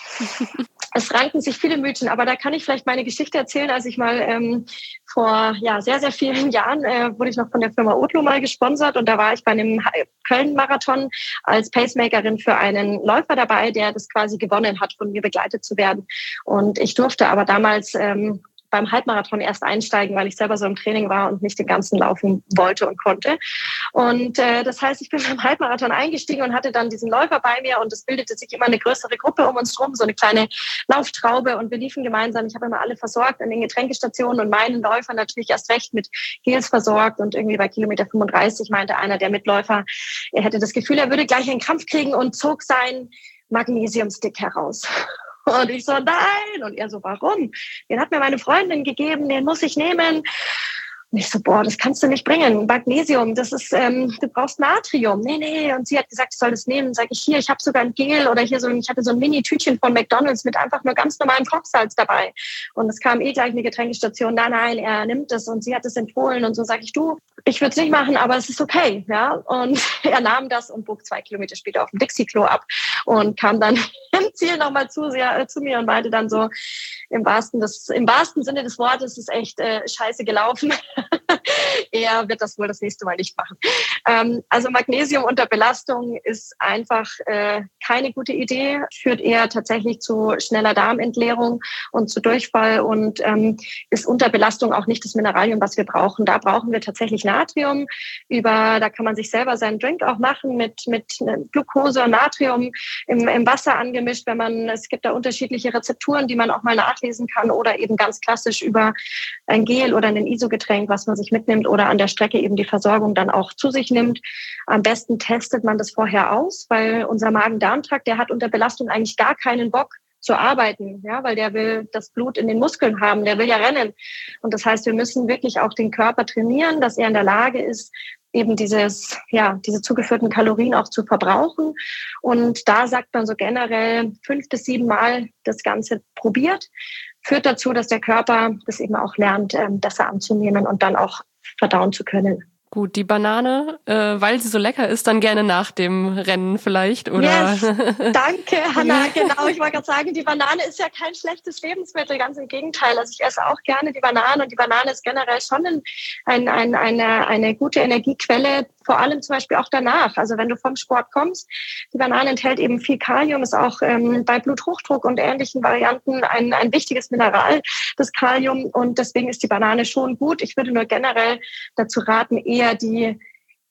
Es ranken sich viele Mythen, aber da kann ich vielleicht meine Geschichte erzählen. Als ich mal ähm, vor ja sehr, sehr vielen Jahren äh, wurde ich noch von der Firma Otlo mal gesponsert und da war ich bei einem Köln-Marathon als Pacemakerin für einen Läufer dabei, der das quasi gewonnen hat, von mir begleitet zu werden. Und ich durfte aber damals ähm, beim Halbmarathon erst einsteigen, weil ich selber so im Training war und nicht den ganzen laufen wollte und konnte. Und äh, das heißt, ich bin beim Halbmarathon eingestiegen und hatte dann diesen Läufer bei mir und es bildete sich immer eine größere Gruppe um uns rum, so eine kleine Lauftraube und wir liefen gemeinsam. Ich habe immer alle versorgt an den Getränkestationen und meinen Läufer natürlich erst recht mit Gels versorgt und irgendwie bei Kilometer fünfunddreißig meinte einer der Mitläufer, er hätte das Gefühl, er würde gleich einen Krampf kriegen und zog seinen Magnesiumstick heraus. Und ich so, nein. Und er so, warum? Den hat mir meine Freundin gegeben, den muss ich nehmen. Und ich so, boah, das kannst du nicht bringen. Magnesium, das ist, ähm, du brauchst Natrium. Nee, nee. Und sie hat gesagt, ich soll das nehmen. Sag ich, hier, ich habe sogar ein Gel oder hier so, ein, ich hatte so ein Mini-Tütchen von McDonald's mit einfach nur ganz normalem Kochsalz dabei. Und es kam eh gleich eine Getränkestation. Nein, nein, er nimmt es und sie hat es empfohlen. Und so sage ich, du, ich würde es nicht machen, aber es ist okay. Ja. Und er nahm das und bog zwei Kilometer später auf dem Dixie-Klo ab und kam dann im Ziel nochmal zu, sehr, äh, zu mir und meinte dann so, im wahrsten, des, im wahrsten Sinne des Wortes ist echt äh, scheiße gelaufen. er wird das wohl das nächste Mal nicht machen. Ähm, also Magnesium unter Belastung ist einfach äh, keine gute Idee, führt eher tatsächlich zu schneller Darmentleerung und zu Durchfall und ähm, ist unter Belastung auch nicht das Mineralium, was wir brauchen. Da brauchen wir tatsächlich Natrium. Über, da kann man sich selber seinen Drink auch machen mit, mit Glucose und Natrium im, im Wasser angemischt, wenn man, es gibt da unterschiedliche Rezepturen, die man auch mal nachlesen kann oder eben ganz klassisch über ein Gel oder ein Isogetränk, was man sich mitnimmt oder an der Strecke eben die Versorgung dann auch zu sich nimmt. Am besten testet man das vorher aus, weil unser Magen-Darm-Trakt, der hat unter Belastung eigentlich gar keinen Bock zu arbeiten, ja, weil der will das Blut in den Muskeln haben, der will ja rennen. Und das heißt, wir müssen wirklich auch den Körper trainieren, dass er in der Lage ist, eben dieses, ja, diese zugeführten Kalorien auch zu verbrauchen. Und da sagt man so generell fünf bis sieben Mal das Ganze probiert, führt dazu, dass der Körper das eben auch lernt, besser anzunehmen und dann auch verdauen zu können. Gut, die Banane, äh, weil sie so lecker ist, dann gerne nach dem Rennen vielleicht, oder? Yes, danke, Hanna. Genau, ich wollte gerade sagen, die Banane ist ja kein schlechtes Lebensmittel, ganz im Gegenteil. Also ich esse auch gerne die Banane und die Banane ist generell schon ein, ein, ein, eine, eine gute Energiequelle, vor allem zum Beispiel auch danach. Also wenn du vom Sport kommst, die Banane enthält eben viel Kalium, ist auch ähm, bei Bluthochdruck und ähnlichen Varianten ein, ein wichtiges Mineral, das Kalium. Und deswegen ist die Banane schon gut. Ich würde nur generell dazu raten, eher die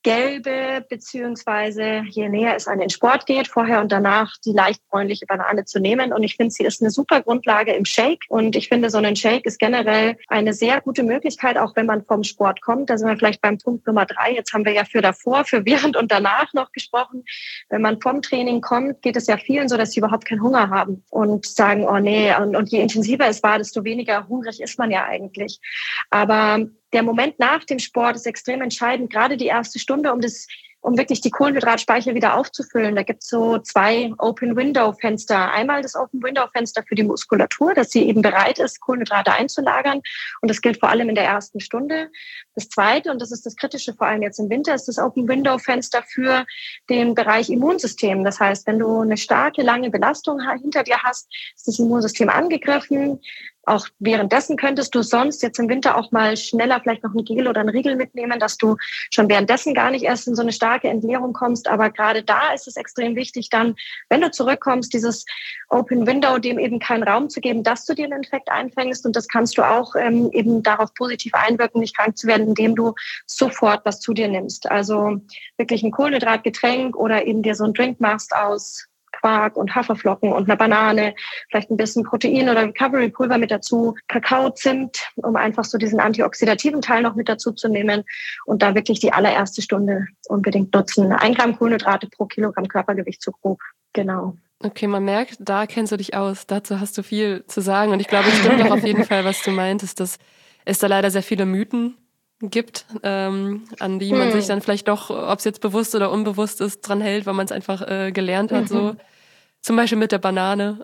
gelbe, beziehungsweise je näher es an den Sport geht, vorher und danach die leicht bräunliche Banane zu nehmen. Und ich finde, sie ist eine super Grundlage im Shake. Und ich finde, so ein Shake ist generell eine sehr gute Möglichkeit, auch wenn man vom Sport kommt. Da sind wir vielleicht beim Punkt Nummer drei. Jetzt haben wir ja für davor, für während und danach noch gesprochen. Wenn man vom Training kommt, geht es ja vielen so, dass sie überhaupt keinen Hunger haben und sagen, oh nee, und, und je intensiver es war, desto weniger hungrig ist man ja eigentlich. Aber der Moment nach dem Sport ist extrem entscheidend, gerade die erste Stunde, um das, um wirklich die Kohlenhydratspeicher wieder aufzufüllen. Da gibt es so zwei Open-Window-Fenster. Einmal das Open-Window-Fenster für die Muskulatur, dass sie eben bereit ist, Kohlenhydrate einzulagern. Und das gilt vor allem in der ersten Stunde. Das zweite, und das ist das Kritische vor allem jetzt im Winter, ist das Open-Window-Fenster für den Bereich Immunsystem. Das heißt, wenn du eine starke, lange Belastung hinter dir hast, ist das Immunsystem angegriffen. Auch währenddessen könntest du sonst jetzt im Winter auch mal schneller vielleicht noch ein Gel oder einen Riegel mitnehmen, dass du schon währenddessen gar nicht erst in so eine starke Entleerung kommst. Aber gerade da ist es extrem wichtig, dann, wenn du zurückkommst, dieses Open Window, dem eben keinen Raum zu geben, dass du dir einen Infekt einfängst. Und das kannst du auch ähm, eben darauf positiv einwirken, nicht krank zu werden, indem du sofort was zu dir nimmst. Also wirklich ein Kohlenhydratgetränk oder eben dir so einen Drink machst aus Quark und Haferflocken und einer Banane, vielleicht ein bisschen Protein oder Recovery-Pulver mit dazu, Kakao, Zimt, um einfach so diesen antioxidativen Teil noch mit dazu zu nehmen und da wirklich die allererste Stunde unbedingt nutzen. Ein Gramm Kohlenhydrate pro Kilogramm Körpergewicht zu grob, genau. Okay, man merkt, da kennst du dich aus, dazu hast du viel zu sagen und ich glaube, es stimmt auch auf jeden Fall, was du meintest, dass es da leider sehr viele Mythen gibt, ähm, an die man hm. sich dann vielleicht doch, ob es jetzt bewusst oder unbewusst ist, dran hält, weil man es einfach äh, gelernt hat, mhm. so zum Beispiel mit der Banane.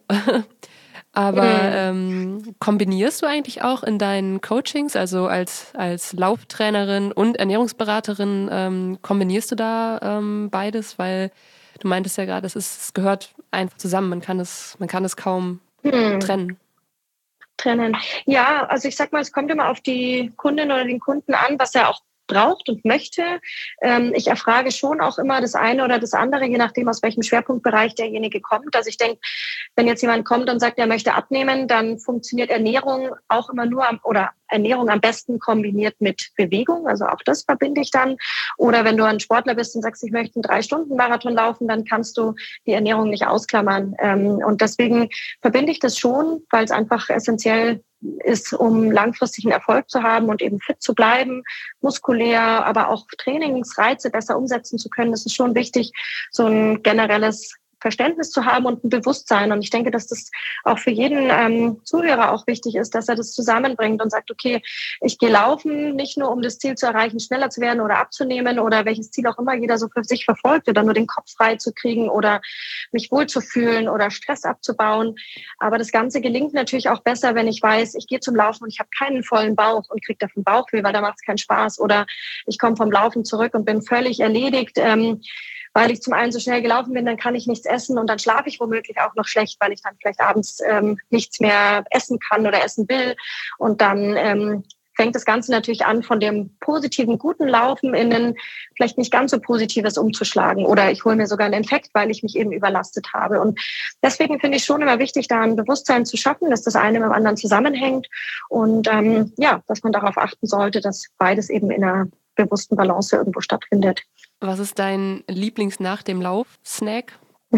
Aber mhm. ähm, kombinierst du eigentlich auch in deinen Coachings, also als als Lauftrainerin und Ernährungsberaterin, ähm, kombinierst du da ähm, beides? Weil du meintest ja gerade, es ist, es gehört einfach zusammen, man kann es, man kann es kaum mhm. trennen. trennen. Ja, also ich sag mal, es kommt immer auf die Kundin oder den Kunden an, was er auch braucht und möchte. Ähm, ich erfrage schon auch immer das eine oder das andere, je nachdem, aus welchem Schwerpunktbereich derjenige kommt. Also ich denke, wenn jetzt jemand kommt und sagt, er möchte abnehmen, dann funktioniert Ernährung auch immer nur am, oder Ernährung am besten kombiniert mit Bewegung. Also auch das verbinde ich dann. Oder wenn du ein Sportler bist und sagst, ich möchte einen Drei-Stunden-Marathon laufen, dann kannst du die Ernährung nicht ausklammern. Ähm, und deswegen verbinde ich das schon, weil es einfach essentiell ist, um langfristigen Erfolg zu haben und eben fit zu bleiben, muskulär, aber auch Trainingsreize besser umsetzen zu können. Es ist schon wichtig, so ein generelles Verständnis zu haben und ein Bewusstsein. Und ich denke, dass das auch für jeden ähm, Zuhörer auch wichtig ist, dass er das zusammenbringt und sagt, okay, ich gehe laufen, nicht nur um das Ziel zu erreichen, schneller zu werden oder abzunehmen oder welches Ziel auch immer jeder so für sich verfolgt oder nur den Kopf frei zu kriegen oder mich wohlzufühlen oder Stress abzubauen. Aber das Ganze gelingt natürlich auch besser, wenn ich weiß, ich gehe zum Laufen und ich habe keinen vollen Bauch und kriege davon Bauchweh, weil da macht es keinen Spaß. Oder ich komme vom Laufen zurück und bin völlig erledigt, ähm, weil ich zum einen so schnell gelaufen bin, dann kann ich nichts essen und dann schlafe ich womöglich auch noch schlecht, weil ich dann vielleicht abends ähm, nichts mehr essen kann oder essen will und dann ähm, fängt das Ganze natürlich an, von dem positiven, guten Laufen in ein vielleicht nicht ganz so positives umzuschlagen. Oder ich hole mir sogar einen Infekt, weil ich mich eben überlastet habe. Und deswegen finde ich schon immer wichtig, da ein Bewusstsein zu schaffen, dass das eine mit dem anderen zusammenhängt. Und ähm, ja, dass man darauf achten sollte, dass beides eben in einer bewussten Balance irgendwo stattfindet. Was ist dein Lieblings-nach dem Lauf-Snack?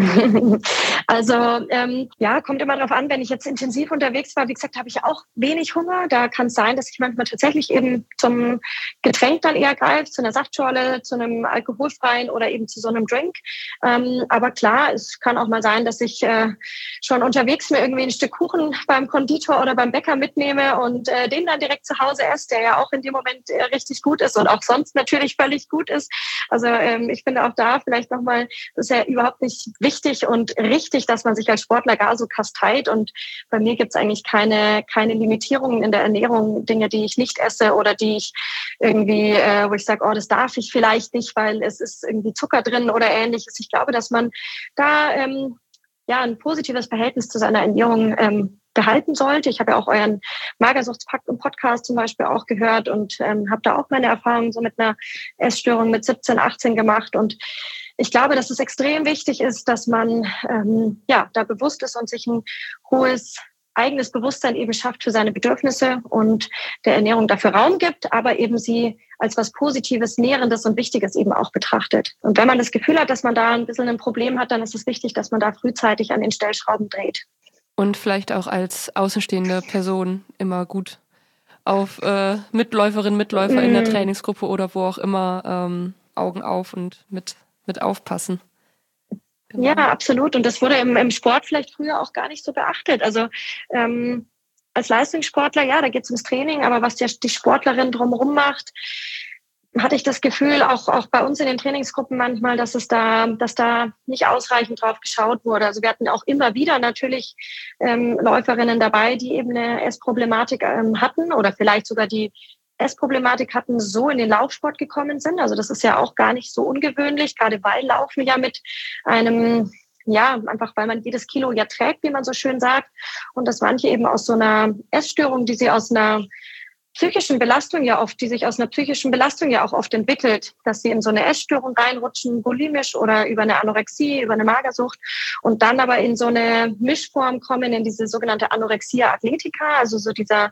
Also ähm, ja, kommt immer darauf an, wenn ich jetzt intensiv unterwegs war, wie gesagt, habe ich auch wenig Hunger. Da kann es sein, dass ich manchmal tatsächlich eben zum Getränk dann eher greife, zu einer Saftschorle, zu einem alkoholfreien oder eben zu so einem Drink. Ähm, aber klar, es kann auch mal sein, dass ich äh, schon unterwegs mir irgendwie ein Stück Kuchen beim Konditor oder beim Bäcker mitnehme und äh, den dann direkt zu Hause esse, der ja auch in dem Moment äh, richtig gut ist und auch sonst natürlich völlig gut ist. Also ähm, ich finde auch da vielleicht nochmal, das ist ja überhaupt nicht wichtig und richtig, dass man sich als Sportler gar so kasteit. Und bei mir gibt es eigentlich keine, keine Limitierungen in der Ernährung, Dinge, die ich nicht esse oder die ich irgendwie, äh, wo ich sage, oh, das darf ich vielleicht nicht, weil es ist irgendwie Zucker drin oder ähnliches. Ich glaube, dass man da ähm, ja ein positives Verhältnis zu seiner Ernährung ähm, behalten sollte. Ich habe ja auch euren Magersuchtspodcast zum Beispiel auch gehört und ähm, habe da auch meine Erfahrungen so mit einer Essstörung mit siebzehn, achtzehn gemacht. Und ich glaube, dass es extrem wichtig ist, dass man ähm, ja da bewusst ist und sich ein hohes eigenes Bewusstsein eben schafft für seine Bedürfnisse und der Ernährung dafür Raum gibt, aber eben sie als was Positives, Nährendes und Wichtiges eben auch betrachtet. Und wenn man das Gefühl hat, dass man da ein bisschen ein Problem hat, dann ist es wichtig, dass man da frühzeitig an den Stellschrauben dreht. Und vielleicht auch als außenstehende Person immer gut auf äh, Mitläuferinnen, Mitläufer mm. in der Trainingsgruppe oder wo auch immer ähm, Augen auf und mit mit aufpassen. Genau. Ja, absolut. Und das wurde im, im Sport vielleicht früher auch gar nicht so beachtet. Also ähm, als Leistungssportler, ja, da geht es ums Training, aber was der, die Sportlerin drumherum macht, hatte ich das Gefühl, auch, auch bei uns in den Trainingsgruppen manchmal, dass es da, dass da nicht ausreichend drauf geschaut wurde. Also wir hatten auch immer wieder natürlich ähm, Läuferinnen dabei, die eben eine Essproblematik ähm, hatten oder vielleicht sogar die Essproblematik hatten, so in den Laufsport gekommen sind. Also das ist ja auch gar nicht so ungewöhnlich, gerade weil Laufen ja mit einem, ja, einfach weil man jedes Kilo ja trägt, wie man so schön sagt. Und dass manche eben aus so einer Essstörung, die sie aus einer psychischen Belastung ja oft, die sich aus einer psychischen Belastung ja auch oft entwickelt, dass sie in so eine Essstörung reinrutschen, bulimisch oder über eine Anorexie, über eine Magersucht und dann aber in so eine Mischform kommen, in diese sogenannte Anorexia athletica, also so dieser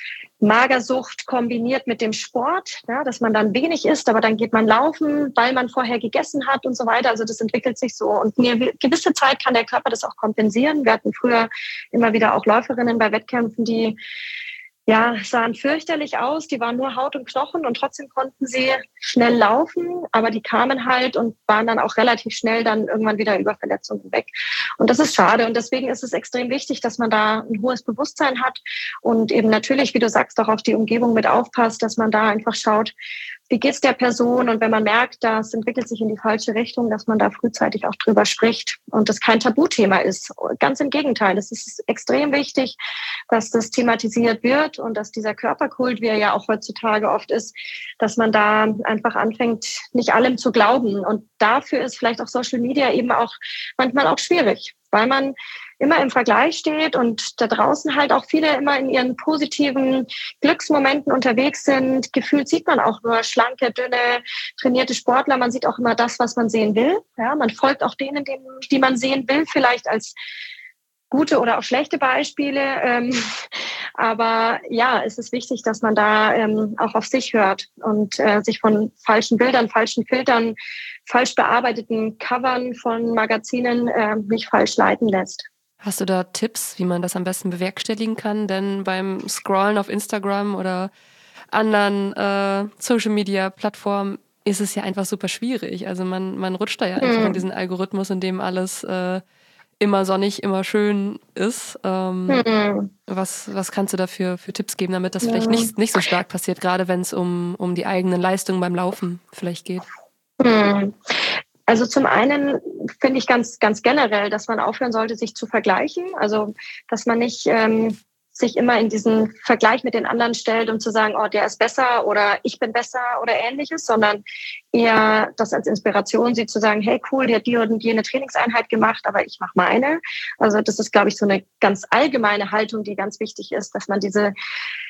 Magersucht kombiniert mit dem Sport, ja, dass man dann wenig isst, aber dann geht man laufen, weil man vorher gegessen hat und so weiter. Also das entwickelt sich so. Und eine gewisse Zeit kann der Körper das auch kompensieren. Wir hatten früher immer wieder auch Läuferinnen bei Wettkämpfen, die ja, sahen fürchterlich aus, die waren nur Haut und Knochen und trotzdem konnten sie schnell laufen, aber die kamen halt und waren dann auch relativ schnell dann irgendwann wieder über Verletzungen weg. Und das ist schade und deswegen ist es extrem wichtig, dass man da ein hohes Bewusstsein hat und eben natürlich, wie du sagst, auch auf die Umgebung mit aufpasst, dass man da einfach schaut, wie geht's der Person? Und wenn man merkt, das entwickelt sich in die falsche Richtung, dass man da frühzeitig auch drüber spricht und das kein Tabuthema ist. Ganz im Gegenteil, es ist extrem wichtig, dass das thematisiert wird und dass dieser Körperkult, wie er ja auch heutzutage oft ist, dass man da einfach anfängt, nicht allem zu glauben. Und dafür ist vielleicht auch Social Media eben auch manchmal auch schwierig, weil man immer im Vergleich steht und da draußen halt auch viele immer in ihren positiven Glücksmomenten unterwegs sind. Gefühlt sieht man auch nur schlanke, dünne, trainierte Sportler. Man sieht auch immer das, was man sehen will. Ja, man folgt auch denen, die man sehen will, vielleicht als gute oder auch schlechte Beispiele. Ähm, aber ja, es ist wichtig, dass man da ähm, auch auf sich hört und äh, sich von falschen Bildern, falschen Filtern, falsch bearbeiteten Covern von Magazinen äh, nicht falsch leiten lässt. Hast du da Tipps, wie man das am besten bewerkstelligen kann? Denn beim Scrollen auf Instagram oder anderen äh, Social-Media-Plattformen ist es ja einfach super schwierig. Also man, man rutscht da ja einfach mhm. in diesen Algorithmus, in dem alles äh, immer sonnig, immer schön ist. Ähm, mhm. was, was kannst du da für, für Tipps geben, damit das mhm. vielleicht nicht, nicht so stark passiert, gerade wenn es um, um die eigenen Leistungen beim Laufen vielleicht geht? Mhm. Also zum einen finde ich ganz, ganz generell, dass man aufhören sollte, sich zu vergleichen. Also, dass man nicht ähm, sich immer in diesen Vergleich mit den anderen stellt, um zu sagen, oh, der ist besser oder ich bin besser oder Ähnliches, sondern eher das als Inspiration sieht, zu sagen, hey, cool, die hat die und jene Trainingseinheit gemacht, aber ich mache meine. Also das ist, glaube ich, so eine ganz allgemeine Haltung, die ganz wichtig ist, dass man diese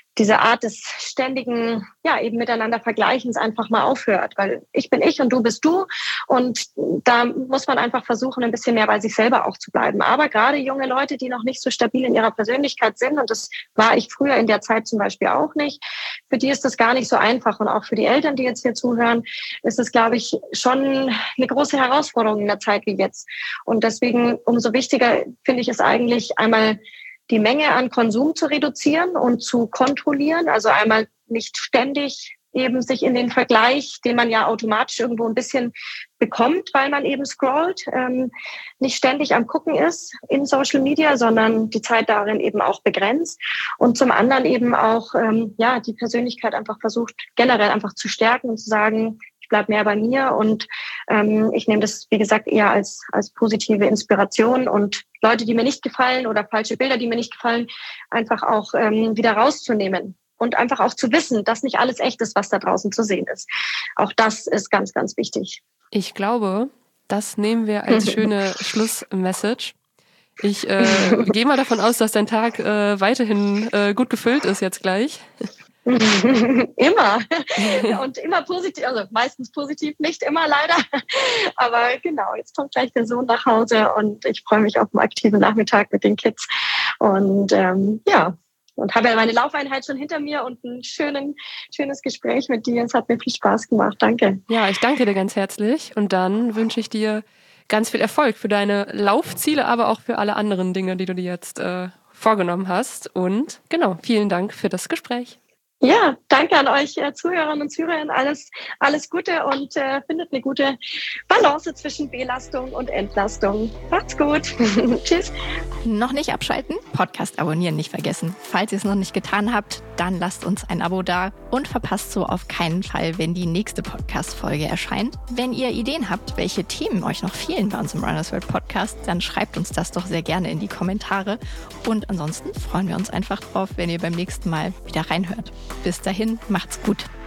diese Art des ständigen, ja, eben miteinander Vergleichens einfach mal aufhört, weil ich bin ich und du bist du und da muss man einfach versuchen, ein bisschen mehr bei sich selber auch zu bleiben. Aber gerade junge Leute, die noch nicht so stabil in ihrer Persönlichkeit sind, und das war ich früher in der Zeit zum Beispiel auch nicht, für die ist das gar nicht so einfach und auch für die Eltern, die jetzt hier zuhören, ist es, glaube ich, schon eine große Herausforderung in einer Zeit wie jetzt. Und deswegen umso wichtiger finde ich es eigentlich, einmal die Menge an Konsum zu reduzieren und zu kontrollieren. Also einmal nicht ständig eben sich in den Vergleich, den man ja automatisch irgendwo ein bisschen bekommt, weil man eben scrollt, ähm, nicht ständig am Gucken ist in Social Media, sondern die Zeit darin eben auch begrenzt. Und zum anderen eben auch ähm, ja die Persönlichkeit einfach versucht, generell einfach zu stärken und zu sagen, bleib mehr bei mir und ähm, ich nehme das, wie gesagt, eher als als positive Inspiration und Leute, die mir nicht gefallen oder falsche Bilder, die mir nicht gefallen, einfach auch ähm, wieder rauszunehmen und einfach auch zu wissen, dass nicht alles echt ist, was da draußen zu sehen ist. Auch das ist ganz, ganz wichtig. Ich glaube, das nehmen wir als schöne Schlussmessage. Ich äh, gehe mal davon aus, dass dein Tag äh, weiterhin äh, gut gefüllt ist jetzt gleich. Immer. Und immer positiv, also meistens positiv, nicht immer leider. Aber genau, jetzt kommt gleich der Sohn nach Hause und ich freue mich auf einen aktiven Nachmittag mit den Kids. Und ähm, ja, und habe ja meine Laufeinheit schon hinter mir und ein schönen, schönes Gespräch mit dir. Es hat mir viel Spaß gemacht. Danke. Ja, ich danke dir ganz herzlich und dann wünsche ich dir ganz viel Erfolg für deine Laufziele, aber auch für alle anderen Dinge, die du dir jetzt äh, vorgenommen hast. Und genau, vielen Dank für das Gespräch. Ja, danke an euch äh, Zuhörerinnen und Zuhörer. Alles, alles Gute und äh, findet eine gute Balance zwischen Belastung und Entlastung. Macht's gut. Tschüss. Noch nicht abschalten? Podcast abonnieren nicht vergessen. Falls ihr es noch nicht getan habt, dann lasst uns ein Abo da und verpasst so auf keinen Fall, wenn die nächste Podcast-Folge erscheint. Wenn ihr Ideen habt, welche Themen euch noch fehlen bei uns im Runners World Podcast, dann schreibt uns das doch sehr gerne in die Kommentare. Und ansonsten freuen wir uns einfach drauf, wenn ihr beim nächsten Mal wieder reinhört. Bis dahin, macht's gut.